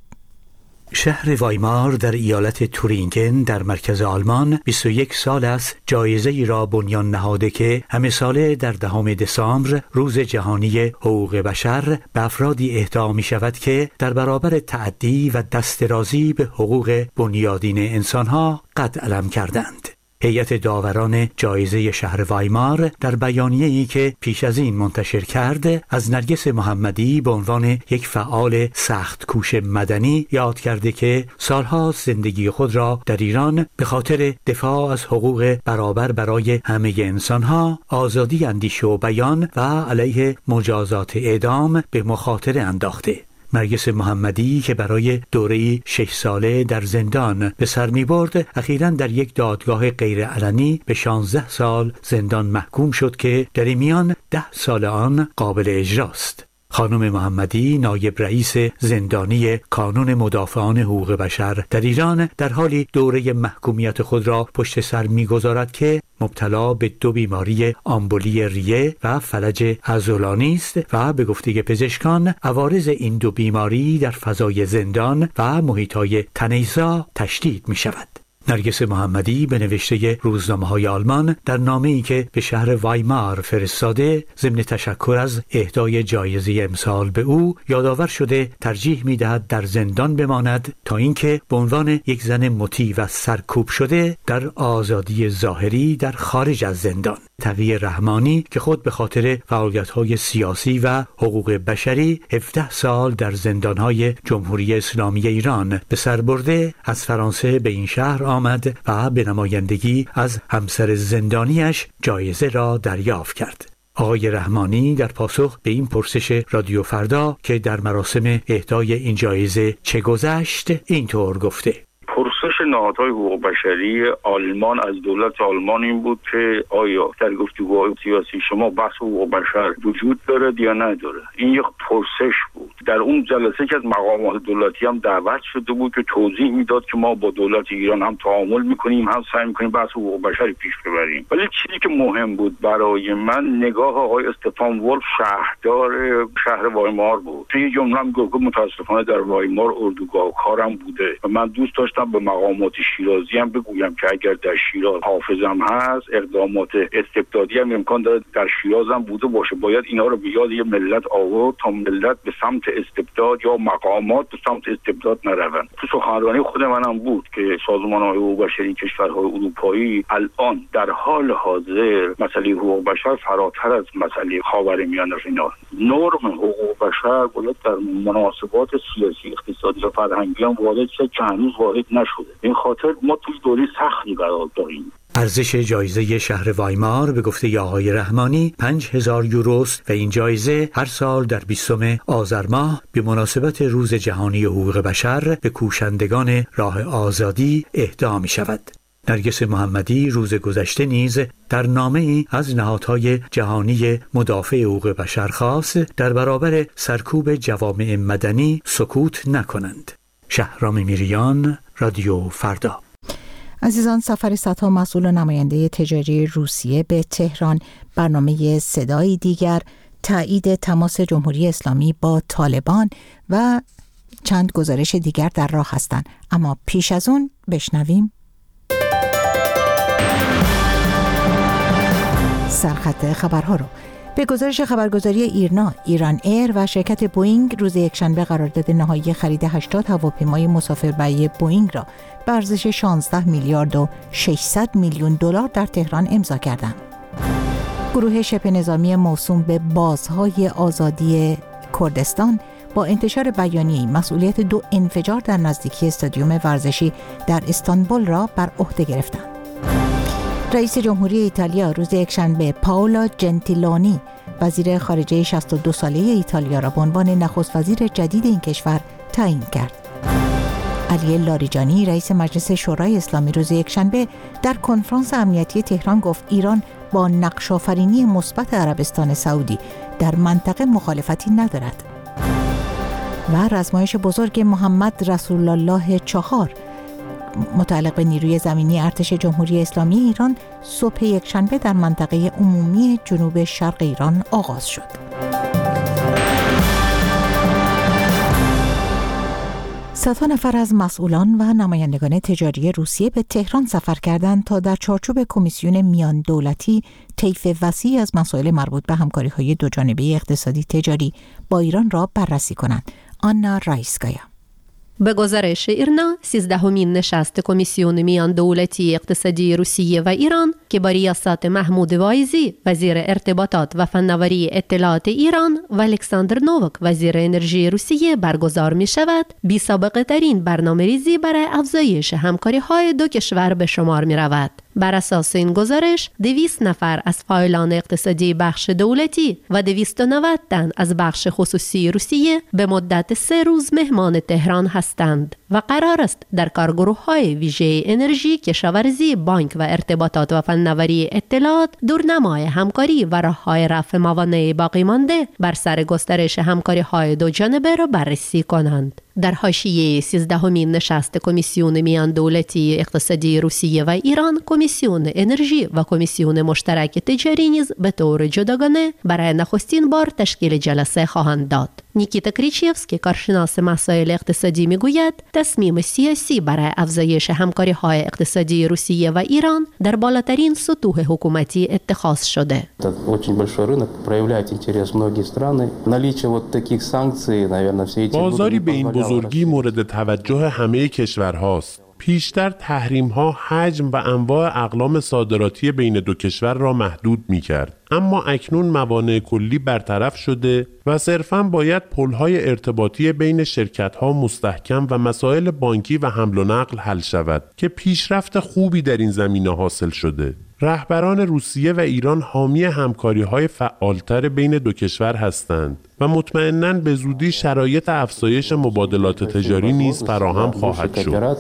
شهر وایمار در ایالت تورینگن در مرکز آلمان بیست و یک سال است جایزه ای را بنیان نهاده که همه ساله در دهم دسامبر روز جهانی حقوق بشر به افرادی اهدا می شود که در برابر تعدی و دسترازی به حقوق بنیادین انسانها قد علم کردند. هیئت داوران جایزه شهر وایمار در بیانیه‌ای که پیش از این منتشر کرد از نرگس محمدی به عنوان یک فعال سخت کوش مدنی یاد کرده که سالها زندگی خود را در ایران به خاطر دفاع از حقوق برابر برای همه انسانها، آزادی اندیشه و بیان و علیه مجازات اعدام به مخاطره انداخته. نرگس محمدی که برای دوره‌ای شش ساله در زندان به سر می‌برد، اخیراً در یک دادگاه غیرعلنی به شانزده سال زندان محکوم شد که در میان ده سال آن قابل اجراست. خانم محمدی، نایب رئیس زندانی کانون مدافعان حقوق بشر در ایران، در حالی دوره محکومیت خود را پشت سر می‌گذارد که مبتلا به دو بیماری آمبولی ریه و فلج عضلانی است و به گفته پزشکان عوارض این دو بیماری در فضای زندان و محیط‌های تنیزا تشدید می‌شود. نرگس محمدی به نوشته روزنامه‌های آلمان در نامه‌ای که به شهر وایمار فرستاده ضمن تشکر از اهدای جایزه امسال به او یادآور شده ترجیح می‌دهد در زندان بماند تا اینکه به عنوان یک زن مطیع و سرکوب شده در آزادی ظاهری در خارج از زندان. تقی رحمانی که خود به خاطر فعالیت‌های سیاسی و حقوق بشری هفده سال در زندان‌های جمهوری اسلامی ایران به سر برده، از فرانسه به این شهر آمد و به نمایندگی از همسر زندانیش جایزه را دریافت کرد. آقای رحمانی در پاسخ به این پرسش رادیو فردا که در مراسم اهدای این جایزه چه گذشت اینطور گفته: پرسش پرسش نهادهای حقوق بشری آلمان از دولت آلمان این بود که آیا در گفتگوهای سیاسی شما بحث حقوق بشر وجود داره یا نداره. این یک پرسش بود. در اون جلسه که از مقامات دولتی هم دعوت شده بود که توضیح میداد که ما با دولت ایران هم تعامل میکنیم، هم سعی میکنیم بحث حقوق بشری پیش ببریم. ولی چیزی که مهم بود برای من نگاه آقای استفان ولف شهردار شهر وایمار بود. توی جمله هم گفت متاسفانه در وایمار اردوگاه کارم بوده و من دوست داشتم به مقامات شیرازی هم بگویم که اگر در شیراز حافظم هست، اقدامات استبدادی هم امکان داره در شیراز هم بوده باشه. باید اینا رو به یاد یه ملت آورد تا ملت به سمت استبداد یا مقامات به سمت استبداد نروند. تو سخنرانی خود منم بود که سازمان‌های حقوق بشری کشورهای اروپایی الان در حال حاضر مسئله حقوق بشر فراتر از مسئله خاورمیانه اینا. نرم حقوق بشر باید در مناسبات سیاسی، اقتصادی و فرهنگی هم وارد شه که هنوز وارد نشده. این خاطر ما توی دوره سختی قرار داریم. ارزش جایزه شهر وایمار به گفته آقای رحمانی پنج هزار یوروست و این جایزه هر سال در بیستم آذر ماه به مناسبت روز جهانی حقوق بشر به کوشندگان راه آزادی اهدا می شود. نرگس محمدی روز گذشته نیز در نامه‌ای از نهادهای جهانی مدافع حقوق بشر خواست در برابر سرکوب جوامع مدنی سکوت نکنند. شهرام میریان، رادیو فردا. عزیزان، سفر صدها مسئول و نماینده تجاری روسیه به تهران، برنامه صدای دیگر، تایید تماس جمهوری اسلامی با طالبان و چند گزارش دیگر در راه هستند. اما پیش از اون بشنویم سرخط خبرها رو. به گزارش خبرگزاری ایرنا، ایران ایر و شرکت بوئینگ روز یکشنبه قرارداد نهایی خرید هشتاد هواپیمای مسافربری بوئینگ را به ارزش شانزده میلیارد و ششصد میلیون دلار در تهران امضا کردند. گروه شبه نظامی موسوم به بازهای آزادی کردستان با انتشار بیانیه‌ای مسئولیت دو انفجار در نزدیکی استادیوم ورزشی در استانبول را بر عهده گرفتند. رئیس جمهوری ایتالیا روز یکشنبه پائولو جنتیلونی وزیر خارجه شصت و دو ساله ایتالیا را به عنوان نخست وزیر جدید این کشور تعیین کرد. علی لاریجانی رئیس مجلس شورای اسلامی روز یکشنبه در کنفرانس امنیتی تهران گفت ایران با نقش‌آفرینی مثبت عربستان سعودی در منطقه مخالفتی ندارد. و رزمایش بزرگ محمد رسول الله چهار متعلق به نیروی زمینی ارتش جمهوری اسلامی ایران صبح یکشنبه در منطقه عمومی جنوب شرق ایران آغاز شد. صدها نفر از مسئولان و نمایندگان تجاری روسیه به تهران سفر کردند تا در چارچوب کمیسیون میان دولتی طیف وسیعی از مسائل مربوط به همکاری‌های دوجانبه اقتصادی تجاری با ایران را بررسی کنند. آنا رایسکایا. به گزارش ایرنا، سیزدهمین نشست کمیسیون میان دولتی اقتصادی روسیه و ایران که با ریاست محمود وایزی وزیر ارتباطات و فناوری اطلاعات ایران و الکساندر نووک وزیر انرژی روسیه برگزار می شود، بی سابقه ترین برنامه ریزی برای افزایش همکاری های دو کشور به شمار می رود. بر اساس این گزارش، دویست نفر از فاعلان اقتصادی بخش دولتی و دویست و نود تن از بخش خصوصی روسیه به مدت سه روز مهمان تهران هستند و قرار است در کارگروه‌های ویژه انرژی، کشاورزی، بانک و ارتباطات و فناوری اطلاعات دورنمای همکاری و راه‌های رفع موانع باقی مانده بر سر گسترش همکاری‌های دو جانبه را بررسی کنند. در حاشیه سیزدهمین نشست کمیسیون میان دولتی اقتصادی روسیه و ایران، کمیسیون انرژی و کمیسیون مشترک تجاری نیز به طور جداگانه برای نخستین بار تشکیل جلسه خواهند داد. نیکیتا کریچیفسکی، کارشناس مسائل اقتصادی، میگوید تصمیم سیاسی برای افزایش همکاری‌های اقتصادی روسیه و ایران در بالاترین سطوح حکومتی اتخاذ شده. بازاری به این بزرگی مورد توجه همه کشورهاست. پیشتر تحریم‌ها حجم و انواع اقلام صادراتی بین دو کشور را محدود می‌کرد، اما اکنون موانع کلی برطرف شده و صرفاً باید پل‌های ارتباطی بین شرکت‌ها مستحکم و مسائل بانکی و حمل و نقل حل شود که پیشرفت خوبی در این زمینه حاصل شده. رهبران روسیه و ایران حامی همکاری‌های فعالتر بین دو کشور هستند و مطمئناً به زودی شرایط افزایش مبادلات تجاری نیز فراهم خواهد شد.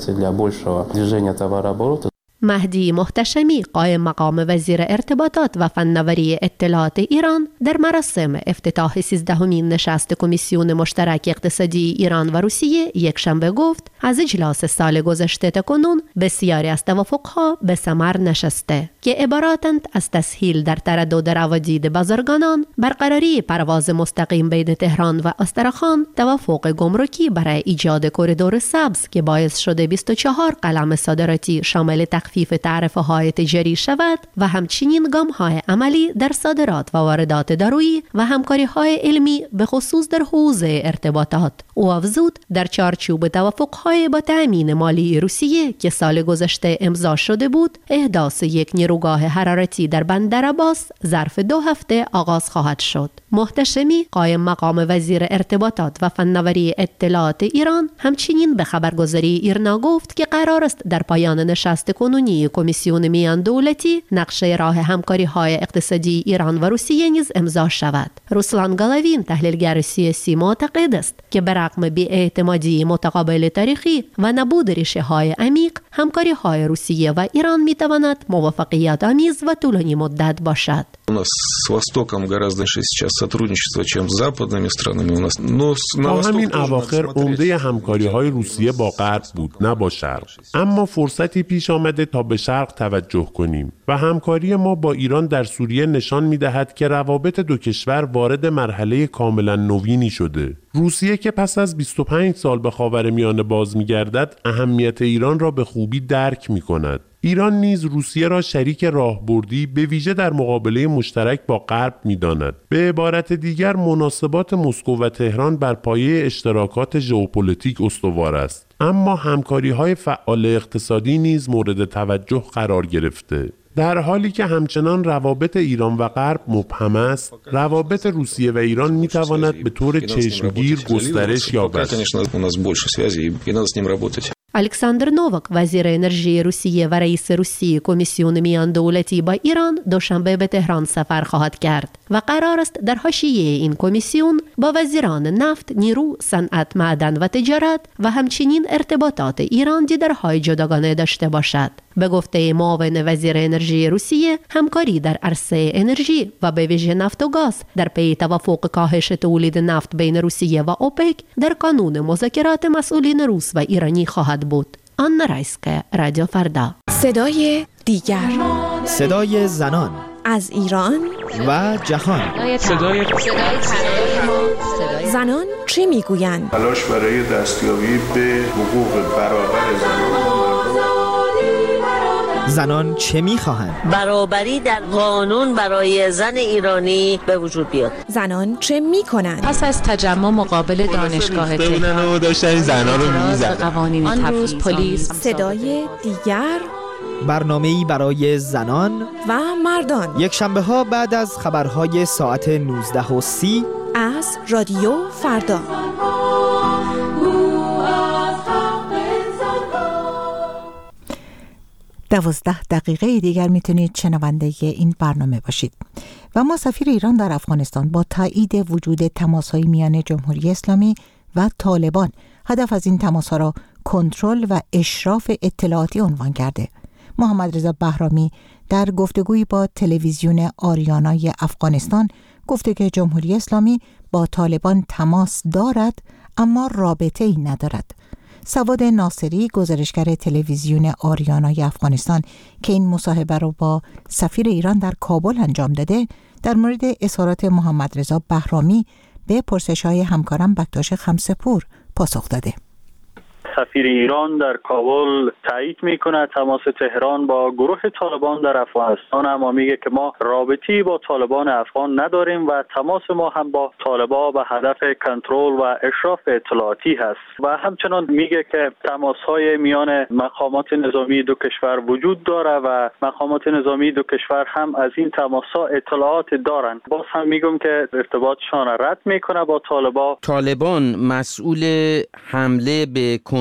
مهدی محتشمی قائم مقام وزیر ارتباطات و فناوری اطلاعات ایران در مراسم افتتاح سیزدهمین نشست کمیسیون مشترک اقتصادی ایران و روسیه یک شنبه گفت از اجلاس سال گذشته تا کنون بسیاری از توافقها به ثمر نشسته که عبارتند از تسهیل در تردد روادید بازرگانان، برقراری پرواز مستقیم بین تهران و استرخان، توافق گمرکی برای ایجاد کریدور سبز که باعث شده بیست و چهار قلم صادراتی شامل تخفیف تعرفه های تجاری شود و همچنین گام های عملی در صادرات و واردات دارویی و همکاری های علمی به خصوص در حوزه ارتباطات. او افزود در چارچوب توافق های با تأمین مالی روسیه که سال گذشته امضا شده بود، احداث یک نیروگاه حرارتی در بندر عباس ظرف دو هفته آغاز خواهد شد. محتشمی قائم مقام وزیر ارتباطات و فناوری اطلاعات ایران همچنین به خبرگزاری ایرنا گفت که قرار است در پایان نشست کنونی کمیسیون میان دولتی نقشه راه همکاری های اقتصادی ایران و روسیه نیز امضا شود. روسلان گالاوین تحلیلگر سیاسی معتقد است که برغم بی‌اعتمادی متقابل تاریخی و نبود ریشه های عمیق، همکاری های روسیه و ایران می تواند موفقیت آمیز و طولانی مدت باشد. У нас с Востоком гораздо больше сейчас сотрудничество, чем с западными странами у нас. Но تا همین اواخر عمده همکاری‌های روسیه با غرب بود، نه با شرق. اما فرصتی پیش آمده تا به شرق توجه کنیم و همکاری ما با ایران در سوریه نشان می‌دهد که روابط دو کشور وارد مرحله کاملا نوینی شده. روسیه که پس از بیست و پنج سال به خاورمیانه باز می‌گردد، اهمیت ایران را به خوبی درک می‌کند. ایران نیز روسیه را شریک راهبردی به ویژه در مقابله مشترک با غرب می‌داند. به عبارت دیگر مناسبات مسکو و تهران بر پایه اشتراکات ژئوپلیتیک استوار است، اما همکاری‌های فعال اقتصادی نیز مورد توجه قرار گرفته. در حالی که همچنان روابط ایران و غرب مبهم است، روابط روسیه و ایران می‌تواند به طور چشمگیر گسترش یابد. الکساندر نووک وزیر انرژی روسیه و رئیس روسی کمیسیون میان دولتی با ایران دوشنبه به تهران سفر خواهد کرد و قرار است در حاشیه این کمیسیون با وزیران نفت، نیرو، صنعت، معدن و تجارت و همچنین ارتباطات ایران دیدارهای جداگانه داشته باشد. به گفته معاون وزیر انرژی روسیه، همکاری در عرصه انرژی و به ویژه نفت و گاز در پی توافق کاهش تولید نفت بین روسیه و اوپک در کانون مذاکرات مسئولین روس و ایرانی خواهد بود. آنا رایسکه، رادیو فردا. صدای دیگر، صدای زنان از ایران و جهان. صدای زنان چه میگویند؟ تلاش برای دستیابی به حقوق برابر زنان. زنان چه میخواهند؟ برابری در قانون برای زن ایرانی به وجود بیاد. زنان چه میکنند؟ پس از تجمع مقابل دانشگاه تهران داشتن زنان رو میزدن. قوانین تفعیل پلیس. صدای دیگر، برنامه‌ای برای زنان و مردان، یک شنبه ها بعد از خبرهای ساعت نوزده و سی از رادیو فردا. دوازده دقیقه دیگر میتونید شنونده این برنامه باشید. و ما سفیر ایران در افغانستان با تایید وجود تماس‌های میان جمهوری اسلامی و طالبان هدف از این تماس‌ها را کنترل و اشراف اطلاعاتی عنوان کرده. محمد رضا بهرامی در گفتگویی با تلویزیون آریانای افغانستان گفته که جمهوری اسلامی با طالبان تماس دارد اما رابطه‌ای ندارد. سواد ناصری گزارشگر تلویزیون آریانای افغانستان که این مصاحبه رو با سفیر ایران در کابل انجام داده، در مورد اظهارات محمد رضا بهرامی به پرسش‌های همکارم بکتاش خمسه‌پور پاسخ داده. سفیر ایران در کابل تایید میکنه تماس تهران با گروه طالبان در افغانستان، اما میگه که ما رابطی با طالبان افغان نداریم و تماس ما هم با طالبان به هدف کنترل و اشراف اطلاعاتی هست. و همچنان میگه که تماس‌های میان مقامات نظامی دو کشور وجود داره و مقامات نظامی دو کشور هم از این تماس‌ها اطلاعات دارن. باز هم میگم که ارتباطشان رد میکنه با طالبان. طالبان مسئول حمله به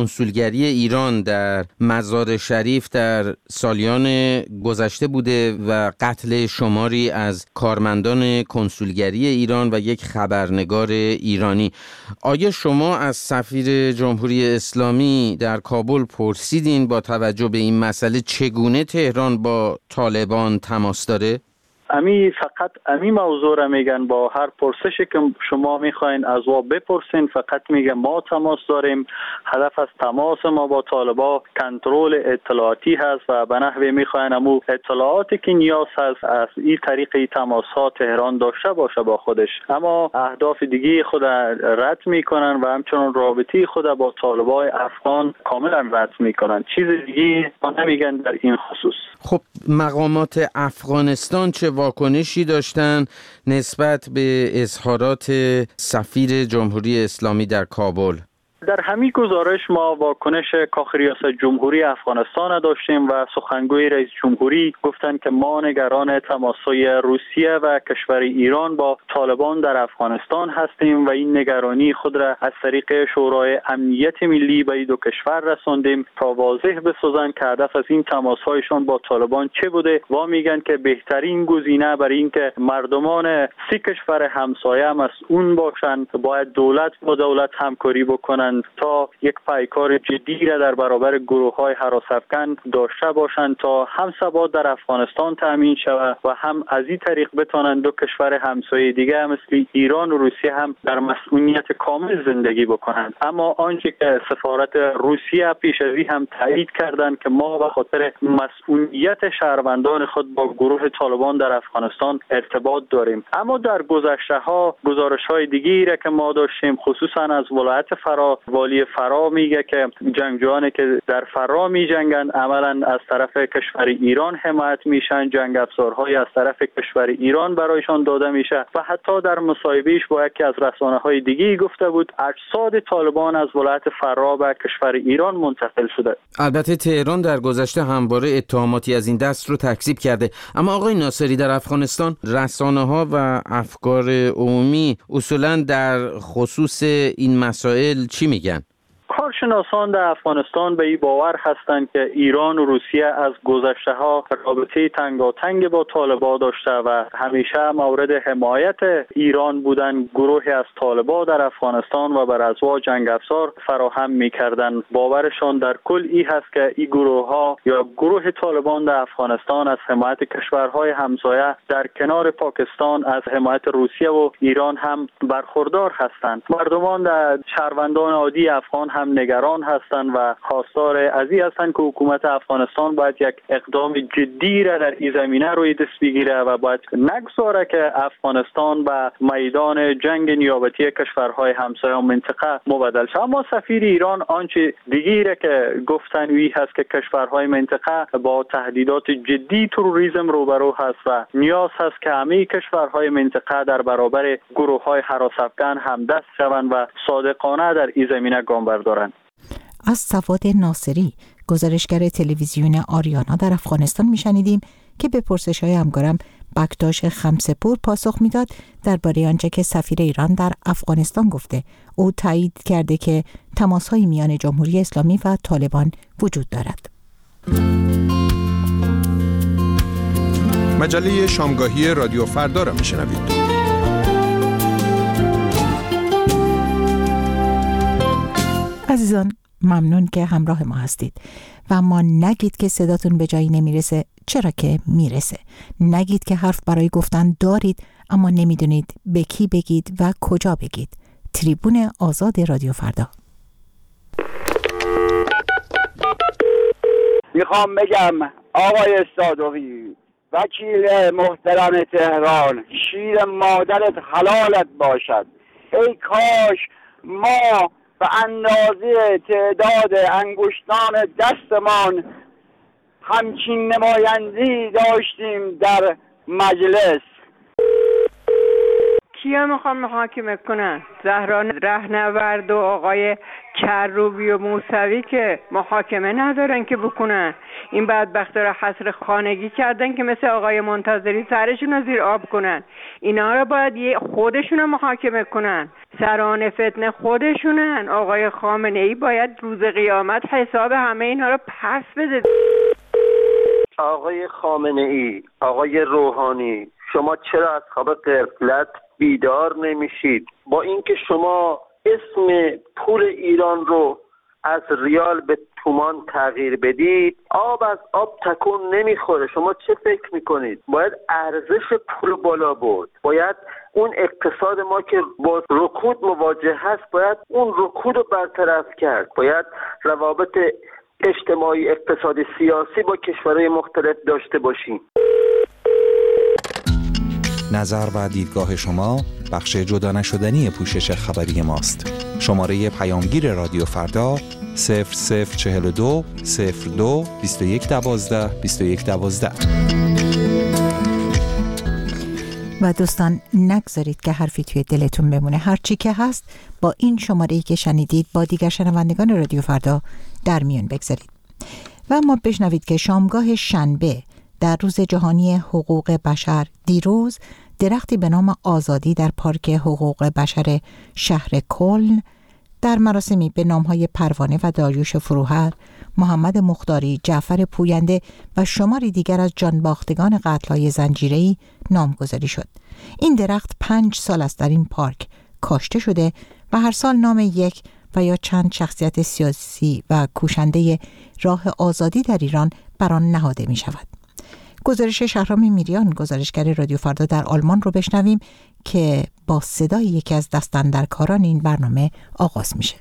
کنسولگری ایران در مزار شریف در سالیان گذشته بوده و قتل شماری از کارمندان کنسولگری ایران و یک خبرنگار ایرانی. آیا شما از سفیر جمهوری اسلامی در کابل پرسیدین با توجه به این مسئله چگونه تهران با طالبان تماس داره؟ امی فقط امی موضوع را میگن با هر پرسشی که شما میخواین از ما بپرسین، فقط میگن ما تماس داریم. هدف از تماس ما با طالبان کنترل اطلاعاتی هست و به نحوی میخواین امو اطلاعاتی که نیاز هست از این طریق تماس ها تهران داشته باشه با خودش، اما اهداف دیگه خود رد میکنن و همچنان رابطی خود با طالبان افغان کاملا رد میکنن. چیز دیگه نمیگن در این خصوص. خب مقامات افغانستان چه واکنشی داشتن نسبت به اظهارات سفیر جمهوری اسلامی در کابل؟ در همین گزارش ما واکنش کاخ ریاست جمهوری افغانستان داشتیم و سخنگوی رئیس جمهوری گفتند که ما نگران تماس‌های روسیه و کشور ایران با طالبان در افغانستان هستیم و این نگرانی خود را از طریق شورای امنیت ملی به این دو کشور رساندیم تا واضح بسازند که هدف از این تماس‌هایشان با طالبان چه بوده و میگن که بهترین گزینه برای اینکه مردمان سی کشور همسایه مسئول باشند باید دولت با دولت همکاری بکنند تا یک پیکار جدی را در برابر گروه‌های هراس‌افکن داشته باشند تا هم ثبات در افغانستان تامین شود و هم از این طریق بتوانند دو کشور همسایه دیگه مثل ایران و روسیه هم در مسئولیت کامل زندگی بکنند. اما آنچه که سفارت روسیه پیش از این هم تایید کردند که ما به خاطر مسئولیت شهروندان خود با گروه طالبان در افغانستان ارتباط داریم. اما در گذشته‌ها گزارش‌های دیگری را که ما داشتیم خصوصا از ولایت فرا، والی فرا میگه که جنگجویانی که در فرا میجنگن عملا از طرف کشور ایران حمایت میشن، جنگ افزارهای از طرف کشور ایران برایشان داده میشه و حتی در مصاحبهش با یکی از رسانه‌های دیگه گفته بود اجساد طالبان از ولایت فرا به کشور ایران منتقل شده. البته تهران در گذشته همواره اتهاماتی از این دست رو تکذیب کرده، اما آقای ناصری در افغانستان رسانه‌ها و افکار عمومی اصولاً در خصوص این مسائل چی میگن؟ کارشناسان در افغانستان به این باور هستند که ایران و روسیه از گذشته‌ها رابطه تنگاتنگ با طالبان داشته و همیشه مورد حمایت ایران بودن. گروهی از طالبان در افغانستان و بر ازوا جنگ افزار فراهم می‌کردند. باورشان در کل این هست که این گروه‌ها یا گروه طالبان در افغانستان از حمایت کشورهای همسایه در کنار پاکستان از حمایت روسیه و ایران هم برخوردار هستند. مردمان در شهروندان عادی افغان هم نگران هستند و خواستار از این هستند که حکومت افغانستان باید یک اقدام جدی را در این زمینه روی دست بگیره و باید نگذاره که افغانستان به میدان جنگ نیابتی کشورهای همسایه و منطقه مبدل شود. اما سفیر ایران آنچه دیگری که گفتن وی هست که کشورهای منطقه با تهدیدات جدی تروریسم روبرو هست و نیاز هست که همه کشورهای منطقه در برابر گروه‌های هراس‌افکن همدست شوند و صادقانه در این زمینه گام بردارند. از صفوت ناصری گزارشگر تلویزیون آریانا در افغانستان میشنیدیم که به پرسش‌های همکارم بکتاش خمسپور پاسخ میداد درباره آنچه که سفیر ایران در افغانستان گفته. او تایید کرده که تماس‌های میان جمهوری اسلامی و طالبان وجود دارد. مجله شامگاهی رادیو فردا را میشنوید. عزیزان ممنون که همراه ما هستید و اما نگید که صداتون به جایی نمیرسه، چرا که میرسه. نگید که حرف برای گفتن دارید اما نمیدونید به کی بگید و کجا بگید. تریبون آزاد رادیو فردا. میخوام بگم آقای صادقی، وکیل محترم تهران، شیر مادرت حلالت باشد. ای کاش ما به اندازه تعداد انگشتان دستمان همچین نمایندگی داشتیم در مجلس. کیا میخوام محاکمه کنن؟ زهران رهنورد و آقای کروبی و موسوی که محاکمه ندارن که بکنن. این بدبخت را حصر خانگی کردن که مثل آقای منتظری سرشون رو زیر آب کنن. اینا رو باید خودشون رو محاکمه کنن. سران فتنه خودشونن. آقای خامنه ای باید روز قیامت حساب همه اینا رو پس بده. آقای خامنه ای، آقای روحانی، شما چرا از خواب غفلت بیدار نمیشید؟ با اینکه شما اسم پول ایران رو از ریال به تومان تغییر بدید، آب از آب تکون نمیخوره. شما چه فکر میکنید؟ باید ارزش پول بالا برد، باید اون اقتصاد ما که با رکود مواجه هست باید اون رکود رو برطرف کرد، باید روابط اجتماعی، اقتصادی، سیاسی با کشورهای مختلف داشته باشیم. نظر و دیدگاه شما بخش جدا نشدنی پوشش خبری ماست. شماره پیامگیر رادیو فردا صفر صفر چهل و دو صفر دو بیست و یک دوازده بیست و یک دوازده. و دوستان نگذارید که حرفی توی دلتون بمونه. هر چی که هست با این شماره‌ای که شنیدید با دیگر شنوندگان رادیو فردا در میون بگذارید. و اما بشنوید که شامگاه شنبه در روز جهانی حقوق بشر دیروز درختی به نام آزادی در پارک حقوق بشر شهر کلن در مراسمی به نامهای پروانه و داریوش فروهر، محمد مختاری، جعفر پوینده و شماری دیگر از جانباختگان قتل‌های زنجیره‌ای نامگذاری شد. این درخت پنج سال است در این پارک کاشته شده و هر سال نام یک و یا چند شخصیت سیاسی و کوشنده راه آزادی در ایران بر آن نهاده می شود. گزارش شهرام میریان، گزارشگر رادیو فردا در آلمان رو بشنویم که با صدای یکی از دستاندرکاران این برنامه آغاز میشه.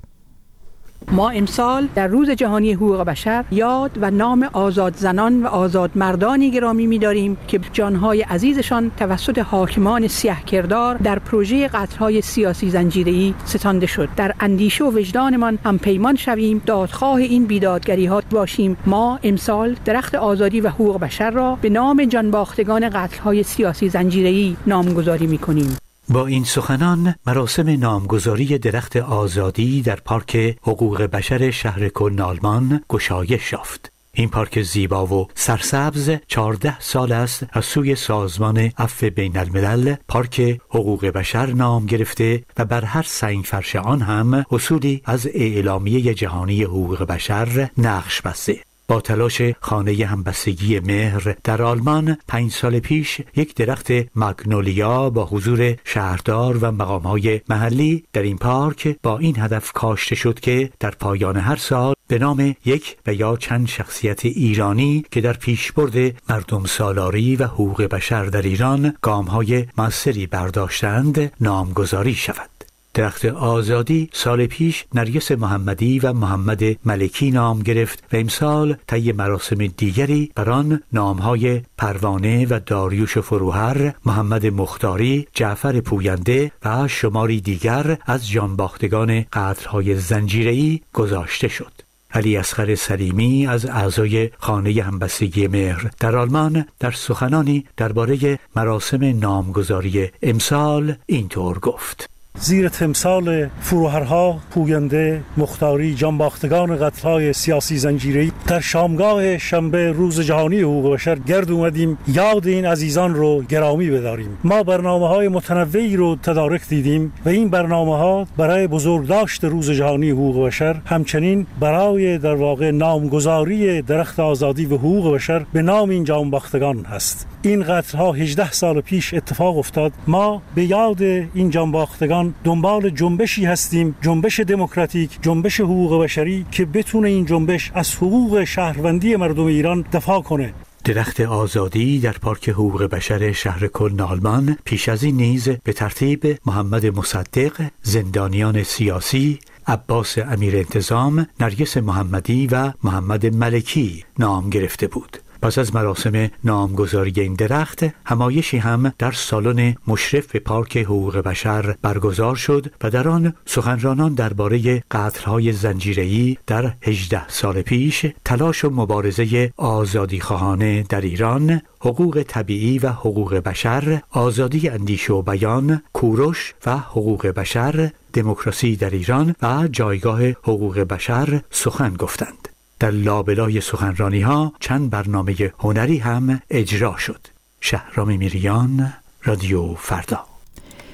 ما امسال در روز جهانی حقوق بشر یاد و نام آزاد زنان و آزاد مردانی گرامی می‌داریم که جانهای عزیزشان توسط حاکمان سیاه‌کردار در پروژه قتل‌های سیاسی زنجیره‌ای ستانده شد. در اندیشه و وجدانمان هم پیمان شویم دادخواه این بیدادگری‌ها باشیم. ما امسال درخت آزادی و حقوق بشر را به نام جانباختگان قتل‌های سیاسی زنجیره‌ای نامگذاری می‌کنیم. با این سخنان مراسم نامگذاری درخت آزادی در پارک حقوق بشر شهر کلن آلمان گشایش یافت. این پارک زیبا و سرسبز چهارده سال است از سوی سازمان عفو بین الملل پارک حقوق بشر نام گرفته و بر هر سنگ فرش آن هم اصولی از اعلامیه جهانی حقوق بشر نقش بسته. با تلاش خانه همبستگی مهر در آلمان پنج سال پیش یک درخت مگنولیا با حضور شهردار و مقام‌های محلی در این پارک با این هدف کاشته شد که در پایان هر سال به نام یک و یا چند شخصیت ایرانی که در پیشبرد مردم سالاری و حقوق بشر در ایران گام‌های موثری برداشتند نامگذاری شود. درخت آزادی سال پیش نرگس محمدی و محمد ملکی نام گرفت و امسال طی مراسم دیگری بر آن نامهای پروانه و داریوش فروهر، محمد مختاری، جعفر پوینده و شماری دیگر از جانباختگان قتل‌های زنجیره‌ای گذاشته شد. علی اصغر سلیمی از اعضای خانه همبستگی مهر در آلمان در سخنانی درباره مراسم نامگذاری امسال اینطور گفت: زیر تمثال فروهرها، پوینده، مختاری، جانباختگان قتل‌های سیاسی زنجیره‌ای در شامگاه شنبه روز جهانی حقوق بشر گرد اومدیم یاد این عزیزان رو گرامی بداریم. ما برنامه‌های متنوعی رو تدارک دیدیم و این برنامه‌ها برای بزرگداشت روز جهانی حقوق بشر همچنین برای در واقع نامگذاری درخت آزادی و حقوق بشر به نام این جانباختگان هست. این قتل‌ها هجده سال پیش اتفاق افتاد. ما به یاد این جانباختگان دنبال جنبشی هستیم، جنبش دموکراتیک، جنبش حقوق بشری که بتونه این جنبش از حقوق شهروندی مردم ایران دفاع کنه. درخت آزادی در پارک حقوق بشر شهر کلن آلمان پیش از این نیز به ترتیب محمد مصدق، زندانیان سیاسی، عباس امیر انتظام، نرگس محمدی و محمد ملکی نام گرفته بود. پس از مراسم نامگذاری این درخت همایشی هم در سالن مشرف به پارک حقوق بشر برگزار شد و در آن سخنرانان درباره قتل‌های زنجیره‌ای در هجده سال پیش، تلاش و مبارزه آزادیخواهانه در ایران، حقوق طبیعی و حقوق بشر، آزادی اندیشه و بیان، کوروش و حقوق بشر، دموکراسی در ایران و جایگاه حقوق بشر سخن گفتند. در لابلای سخنرانی ها چند برنامه هنری هم اجرا شد. شهرام میریان، رادیو فردا.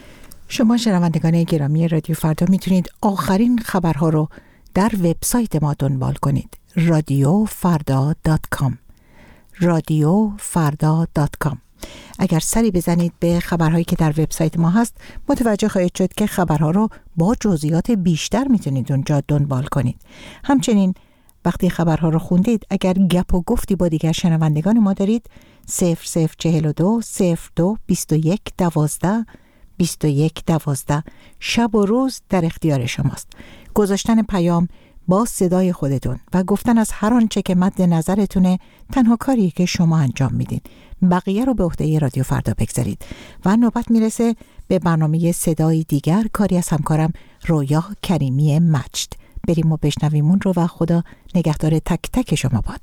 شما شنوندگان گرامی رادیو فردا میتونید آخرین خبرها رو در وبسایت ما دنبال کنید. رادیو فردا دات کام رادیو فردا دات کام. اگر سری بزنید به خبرهایی که در وبسایت ما هست متوجه خواهید شد که خبرها رو با جزئیات بیشتر میتونید اونجا دنبال کنید. همچنین وقتی خبرها رو خوندید اگر گپ و گفتی با دیگر شنوندگان ما دارید صفر صفر چهل و دو صفر دو بیست و یک دوازده بیست و یک دوازده شب و روز در اختیار شماست. گذاشتن پیام با صدای خودتون و گفتن از هر آنچه که مد نظرتونه تنها کاریه که شما انجام میدین. بقیه رو به عهده رادیو فردا بگذارید. و نوبت میرسه به برنامه صدای دیگر، کاری از همکارم رویا کریمی مجد. بریم و بشنویمون رو و خدا نگهدار تک تک شما باد.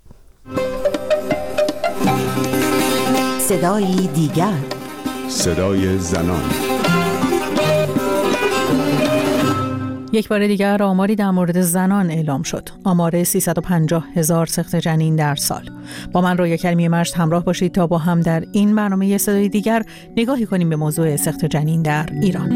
صدای دیگر، صدای زنان. یک بار دیگر آماری در مورد زنان اعلام شد. آمار سیصد و پنجاه هزار سقط جنین در سال. با من رویا کریمی مجد همراه باشید تا با هم در این برنامه صدای دیگر نگاهی کنیم به موضوع سقط جنین در ایران.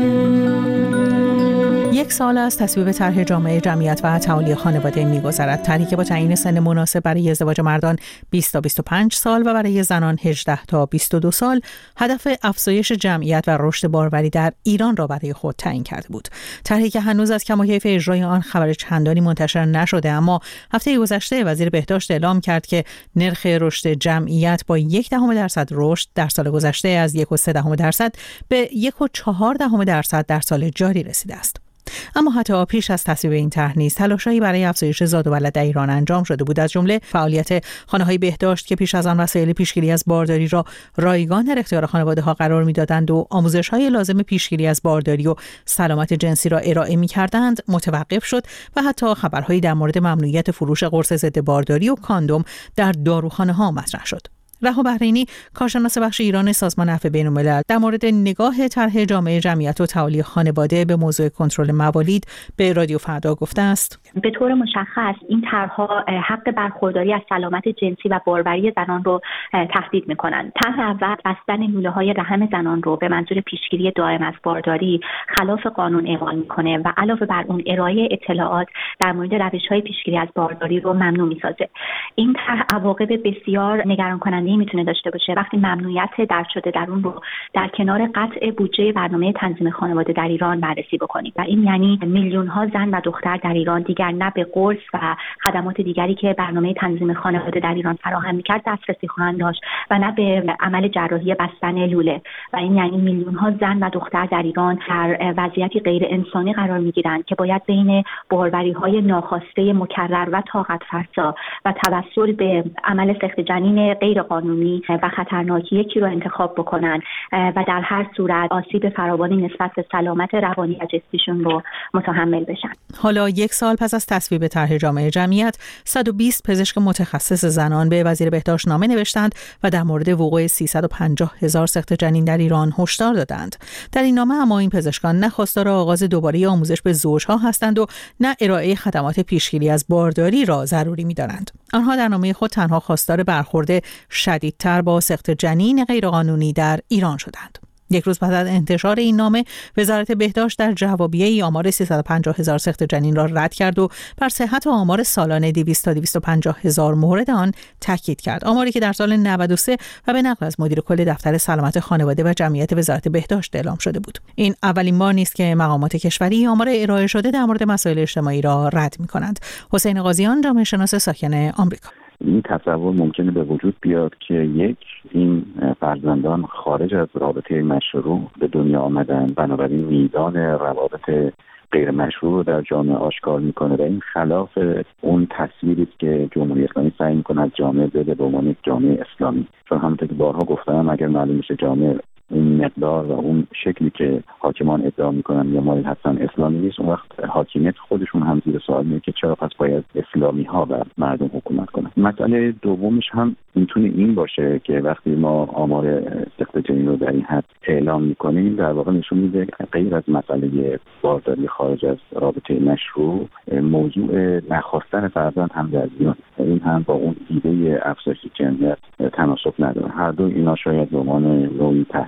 یک سال از تصویب طرح جامعه جمعیت و تعالی خانواده می‌گذرد. طرحی که با تعیین سن مناسب برای ازدواج مردان بیست تا بیست و پنج سال و برای زنان هجده تا بیست و دو سال هدف افزایش جمعیت و رشد باروری در ایران را برای خود تعیین کرده بود. طرحی که هنوز از کم و کیف اجرای آن خبر چندانی منتشر نشده، اما هفته گذشته وزیر بهداشت اعلام کرد که نرخ رشد جمعیت با یک دهم درصد رشد در سال گذشته از یک و سه دهم درصد به یک و چهار دهم درصد در سال جاری رسیده است. اما حتی پیش از تصویب این طرح نیز تلاش‌هایی برای افزایش زاد و ولد در ایران انجام شده بود. از جمله فعالیت خانه‌های بهداشت که پیش از آن وسایل پیشگیری از بارداری را رایگان در اختیار خانواده‌ها قرار می‌دادند و آموزش‌های لازم پیشگیری از بارداری و سلامت جنسی را ارائه می‌کردند متوقف شد و حتی خبرهایی در مورد ممنوعیت فروش قرص ضد بارداری و کاندوم در داروخانه‌ها مطرح شد. رها بحرینی، کارشناس بخش ایران سازمان عفو بین‌الملل، در مورد نگاه طرح جامعه جمعیت و تعالی خانواده به موضوع کنترل موالید به رادیو فردا گفته است: به طور مشخص این طرح‌ها حق برخورداری از سلامت جنسی و باروری زنان رو تهدید می‌کنند. طرح اول بستن لوله‌های رحم زنان رو به منظور پیشگیری دائم از بارداری خلاف قانون اعمال می‌کنه و علاوه بر اون ارائه اطلاعات در مورد روش‌های پیشگیری از بارداری رو ممنوع می‌سازه. این طرح عواقب بسیار نگران کننده میتونه داشته باشه وقتی ممنوعیت درج شده در اون رو در کنار قطع بودجه برنامه تنظیم خانواده در ایران بررسی بکنیم و این یعنی میلیون ها زن و دختر در ایران دیگر نه به قرص و خدمات دیگری که برنامه تنظیم خانواده در ایران فراهم می‌کرد دسترسی خواهند داشت و نه به عمل جراحی بستن لوله و این یعنی میلیون ها زن و دختر در ایران در وضعیتی غیر انسانی قرار می‌گیرند که باید بین باروری‌های ناخواسته مکرر و طاقت فرسا و توسل به عمل سقط جنین غیر قانونی و خطرناکی یکی رو انتخاب بکنن و در هر صورت آسیب فراوانی نسبت به سلامت روانی و جسمیشون رو متحمل بشن. حالا یک سال پس از تصویب طرح جامعه جمعیت، صد و بیست پزشک متخصص زنان به وزیر بهداشت نامه نوشتند و در مورد وقوع سیصد و پنجاه هزار سقط جنین در ایران هشدار دادند. در این نامه اما این پزشکان نه خواستار آغاز دوباره آموزش به زوجها هستند و نه ارائه خدمات پیشگیری از بارداری را ضروری می‌دانند. آنها در نامه خود تنها خواستار برخورد شدیدتر با سقط جنین غیرقانونی در ایران شدند. یک روز پس از انتشار این نامه، وزارت بهداشت در جوابیه ای آمار سیصد و پنجاه هزار سقط جنین را رد کرد و بر صحت آمار سالانه دویست تا دویست و پنجاه هزار مورد آن تاکید کرد. آماری که در سال نود و سه و به نقل از مدیر کل دفتر سلامت خانواده و جمعیت وزارت بهداشت اعلام شده بود. این اولین بار نیست که مقامات کشوری آمار ارائه شده در مورد مسائل اجتماعی را رد می‌کنند. حسین قاضیان، جامعه شناس ساکن آمریکا: این تصور ممکنه به وجود بیاد که یک این فرزندان خارج از رابطه مشروع به دنیا آمدن، بنابراین میزان روابط غیر مشروع رو در جامعه آشکار میکنه و این خلاف اون تصویری است که جمهوری اسلامی سعی میکنه از جامعه بده به عنوان یک جامعه اسلامی. چون همونطور که بارها گفتم اگر معلوم بشه جامعه اون مقدار و اون شکلی که حاکمان ادعا میکنن یا مایل هستن اسلامی نیست، اون وقت حاکمیت خودشون هم زیر سوال میره که چرا پس باید اسلامی ها بر مردم حکومت کنن. مسئله دومش هم میتونه این باشه که وقتی ما آمار سقط جنین رو در این حد اعلام میکنیم در واقع نشون میده غیر از مسئله بارداری خارج از رابطه مشروع، موضوع نخواستن فرزند هم در میان، این هم با اون ایده افزایش جمعیت تناسب نداره. هر دو اینا شاید به عنوان نوعی تهدید برای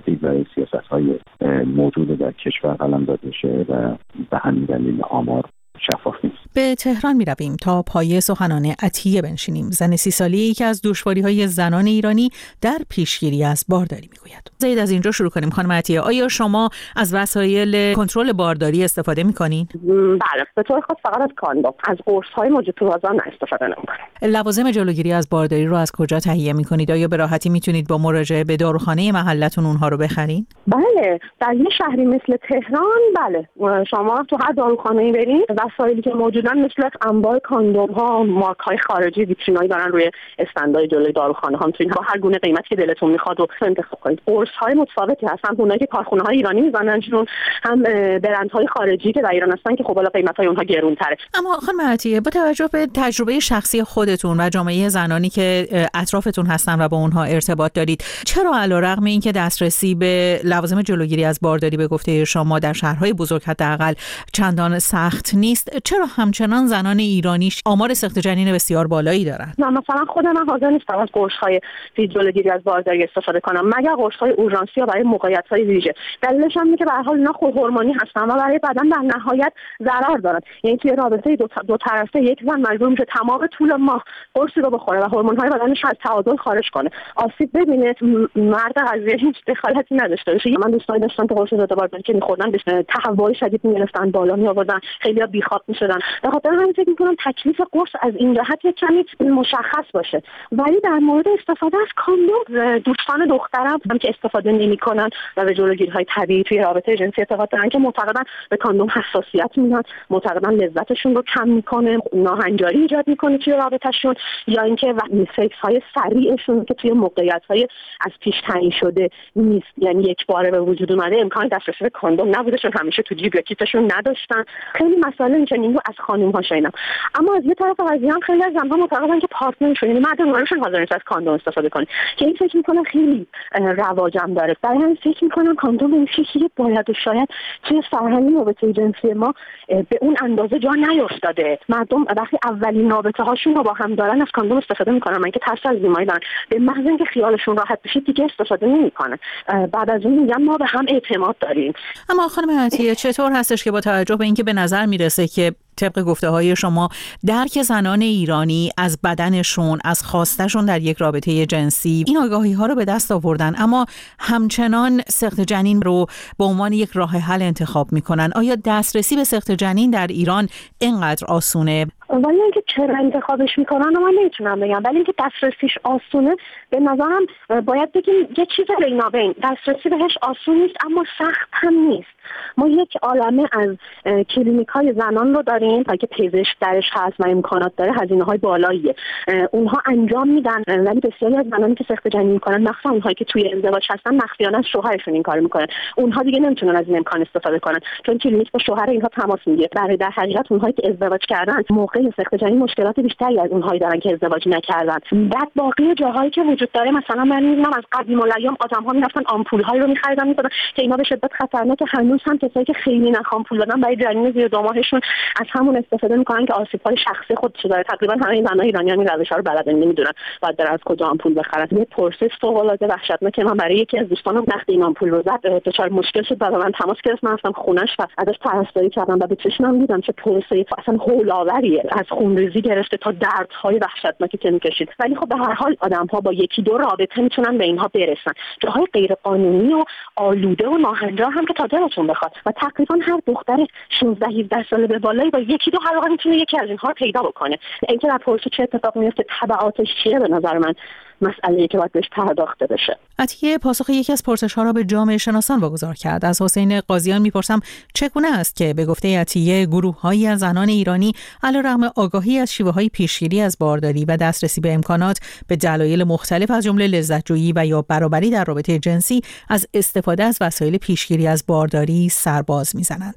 برای سیاست‌های موجود در کشور قلمداد بشه و به همین دلیل آمار شفاف نیست. به تهران می رویم تا پایه سخنان عطیه بنشینیم. زن سی ساله‌ای که از دشواری‌های زنان ایرانی در پیشگیری از بارداری می‌گوید. زید از اینجا شروع کنیم. خانم عطیه، آیا شما از وسایل کنترل بارداری استفاده می‌کنین؟ بله، به طور خاص فقط از کاندوم، از قرص‌های موجود تو بازار استفاده نمی‌کنم. لوازم جلوگیری از بارداری رو از کجا تهیه می‌کنید؟ آیا به راحتی می‌تونید با مراجعه به داروخانه محلتون اونها رو بخرین؟ بله، در یه شهری مثل تهران بله، شما تو هر داروخانه‌ای برید وسایلی که موجودن مثل انواع کاندوم ها، مارک های خارجی، ویترینایی دارن روی استندای جلوی داروخانه ها، میتونید با هر گونه قیمتی که دلتون میخواد رو انتخاب کنید. قرص های متفاوتی هستن، اونایی که کارخونه های ایرانی میزنن، چون هم برند های خارجی که در ایران هستن که خب بالا قیمت های اونها گرون تره. اما خانم عطیه، با توجه به تجربه شخصی خودتون و جامعه زنانی که اطرافتون هستن و با اونها ارتباط دارید، چرا علیرغم اینکه دسترسی به لوازم جلوگیری از بارداری به گفته شما در شهرهای بزرگ حداقل چندان سخت نیست، چرا همچنان زنان ایرانی آمار سقط جنین بسیار بالایی دارن؟ نه، مثلا خود من حاضر نیستم از قرص‌های جلوگیری از بارداری استفاده کنم مگر قرص‌های اورژانسی یا برای موقعیت‌های ویژه. دلیلش اینه که به هر حال اینا خود هورمونی هستن و برای بدن در نهایت ضرر دارن. یعنی توی رابطه دو, دو طرفه یک زن مجبور میشه تمام طول ماه قرصی رو بخوره و هورمون‌های بدنش از تعادل خارج کنه، آسیب ببینه، مرد قضیه هیچ دخالتی نداشته باشه. من دوستایی داشتم که قرص ضد بارداری که می‌خوردن به تهوع شدید می‌گرفتن، بالا می‌آوردن، خیلی‌ها بیخواب می‌شدن. به خاطر همین فکر می‌کنم تکلیف قرص از این جهت یک کمی مشخص باشه. ولی در مورد استفاده از کاندوم، دوستان دخترم هم که استفاده نمی‌کنن و به جلوگیری‌های طبیعی توی رابطه جنسی اعتقاد دارن که معتقدن به کاندوم حساسیت میدن، معتقدن لذتشون رو کم می‌کنه، ناهنجاری ایجاد می‌کنه توی رابطه‌شون، یا اینکه سکس‌های سریعشون که توی موقعیت‌های از پیش تعیین شده نیست، یعنی یک باره به وجود اومده، امکان دسترسی به کاندوم نبوده چون همیشه تو جیب یا کیفشون نداشتن. خیلی مسائل این رو از خانم‌ها شنیدم. اما از یه طرف قضیه هم خیلی از زن‌ها معتقدن که پارتنرشون، یعنی مرد اونورشون حاضر نیست از کاندوم استفاده کنه، که این فکر می‌کنم خیلی رواجم داره. برای همین فکر می‌کنم کاندوم این چیزی باید و شاید توی فرهنگ رابطه جنسی ما به اون اندازه جا نیافتاده. مردم وقتی اولین رابطه‌هاشون رو با هم دارن از کاندوم استفاده می‌کنن، من که ترس از بیماری دارن، به محض اینکه خیالشون راحت بشه دیگه استفاده نمی‌کنن. بعد از اون میگن ما به هم اعتماد داریم. اما خانم عطیه، چطور هستش که با توجه به اینکه به نظر میرسه که طبق گفته‌های شما درک زنان ایرانی از بدنشون، از خواستشون در یک رابطه جنسی، این آگاهی‌ها رو به دست آوردن، اما همچنان سقط جنین رو به عنوان یک راه حل انتخاب میکنن، آیا دسترسی به سقط جنین در ایران اینقدر آسونه؟ ولی اینکه چرا انتخابش میکنن من نمیتونم بگم، ولی اینکه دسترسیش آسونه به نظرم باید بگیم یه چیز بینابین. دسترسی بهش آسون نیست اما سخت هم نیست. ما یک عالمه از کلینیک‌های زنان رو داریم که پزشک درش هست و امکانات داره، هزینه‌های بالاییه، اونها انجام میدن، ولی بسیاری از زنانی که سقط جنین میکنن، مخصوصا اونهایی که توی ازدواج هستن، مخفیانه از شوهرشون این کارو میکنن. اونها دیگه نمیتونن از این امکان استفاده کنن چون کلینیک با شوهر اینها تماس میگیره. برای در حقیقت اونهایی که ازدواج کردن موقع سقط جنین مشکلات بیشتری از اونهایی دارن که ازدواج نکردن. بعد باقی جاهایی که وجود داره، مثلا من می‌بینم از قدیم الایام آدم‌ها میرفتن آمپول‌هایی رو می‌خریدن می‌زدن که اینا به شدت خطرناکه. هنوز هم کسایی که خیلی نخوام پول بدن برای جنین زیر دو ماهشون از همون استفاده می‌کنن که آسیب‌های شخصی خودش داره. تقریبا همه این زن‌های ایرانی همین روش‌ها رو بلدن، نمی‌دونن بعد در از کجا آمپول بخرن. یه پروسس فوق‌العاده وحشتناک که من برای یکی از دوستانم وقتی این آمپول رو زد دچار مشکل شد، بعد من تماس گرفتم، رفتم خونه‌اش و ازش پرستاری کردم و به چشمم دیدم چه پروسه اصلا هول‌آوریه، از خونریزی گرفته تا دردهای وحشتناکی که می‌کشید. ولی خب به هر حال آدم‌ها با یکی دو رابطه میتونن به اینها برسن. جاهای غیر قانونی و آلوده و ناهنجار هم که تا دلتون بخواد و تقریبا هر دختر شانزده هفده ساله به بالایی با یکی دو حلقه میتونه یکی از اینها رو پیدا بکنه. اینکه در پروسه چه اتفاق میفته، تبعاتش چیه، به نظر من مسئله‌ای که باید بهش پرداخته بشه. عطیه پاسخ یکی از پرسش‌ها را به جامعه شناسان واگذار کرد. از حسین قاضیان میپرسم چگونه است که به گفته عطیه گروه‌هایی از زنان ایرانی علیرغم آگاهی از شیوه‌های پیشگیری از بارداری و دسترسی به امکانات به دلایل مختلف از جمله لذت‌جویی و یا برابری در رابطه جنسی از استفاده از وسایل پیشگیری از بارداری سرباز میزنند؟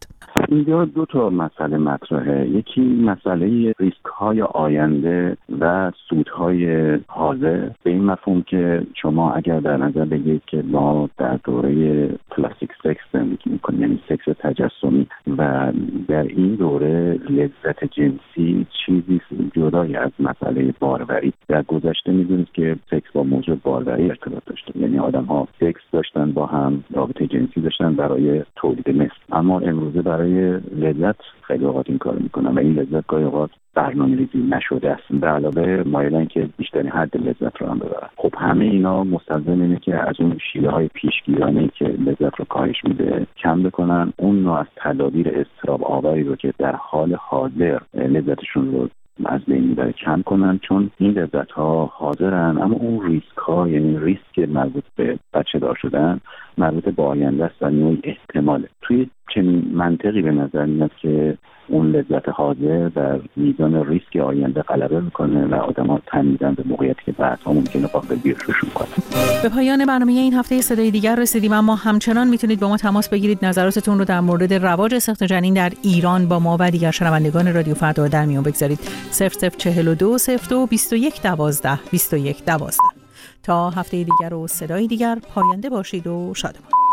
اینجا دو تا مسئله مطرحه. یکی مسئله ریسک های آینده و سودهای حاضر، به این مفهوم که شما اگر در نظر بگیرید که ما در دوره کلاسیک سکس زندگی میکنیم، یعنی سکس تجسمی، و در این دوره لذت جنسی چیزی جدای از مسئله باروری. در گذشته میدونید که سکس با موضوع باروری ارتباط داشته، یعنی آدم ها سکس داشتن، با هم رابطه جنسی داشتن برای تولید مثل، اما امروزه برای لذت خیلی اوقات این کار میکنن و این لذت گاهی اوقات برنامه‌ریزی نشده است. به علاوه مایلن که بیشترین حد لذت رو هم ببرن. خب همه اینا مستلزم اینه که از اون شیوه‌های پیشگیرانه‌ای که لذت رو کاهش میده کم بکنن، اون نوع از تدابیر اضطراب آوری رو که در حال حاضر لذتشون رو از بین میبره کم کنن، چون این لذت ها حاضرن اما اون ریسک ها، یعنی ریسک مربوط به بچه دار شدن مربوط به آینده است و نوعی احتماله. توی چنین منطقی به نظر میاد که اون لذت حاضر در میزان ریسک آینده غلبه میکنه و آدم‌ها تن میدن به موقعیتی که بعدها ممکنه قابل بیرشون کنه. به پایان برنامه این هفته صدای دیگر رسیدیم، اما همچنان میتونید با ما تماس بگیرید، نظراتتون رو در مورد رواج سقط جنین در ایران با ما و دیگر شنوندگان رادیو فردا در میون بگذارید. صفر صفر چهل و دو صفر دو بیست و یک دوازده بیست و یک دوازده. تا هفته دیگر و صدای دیگر، پاینده باشید و شادمان.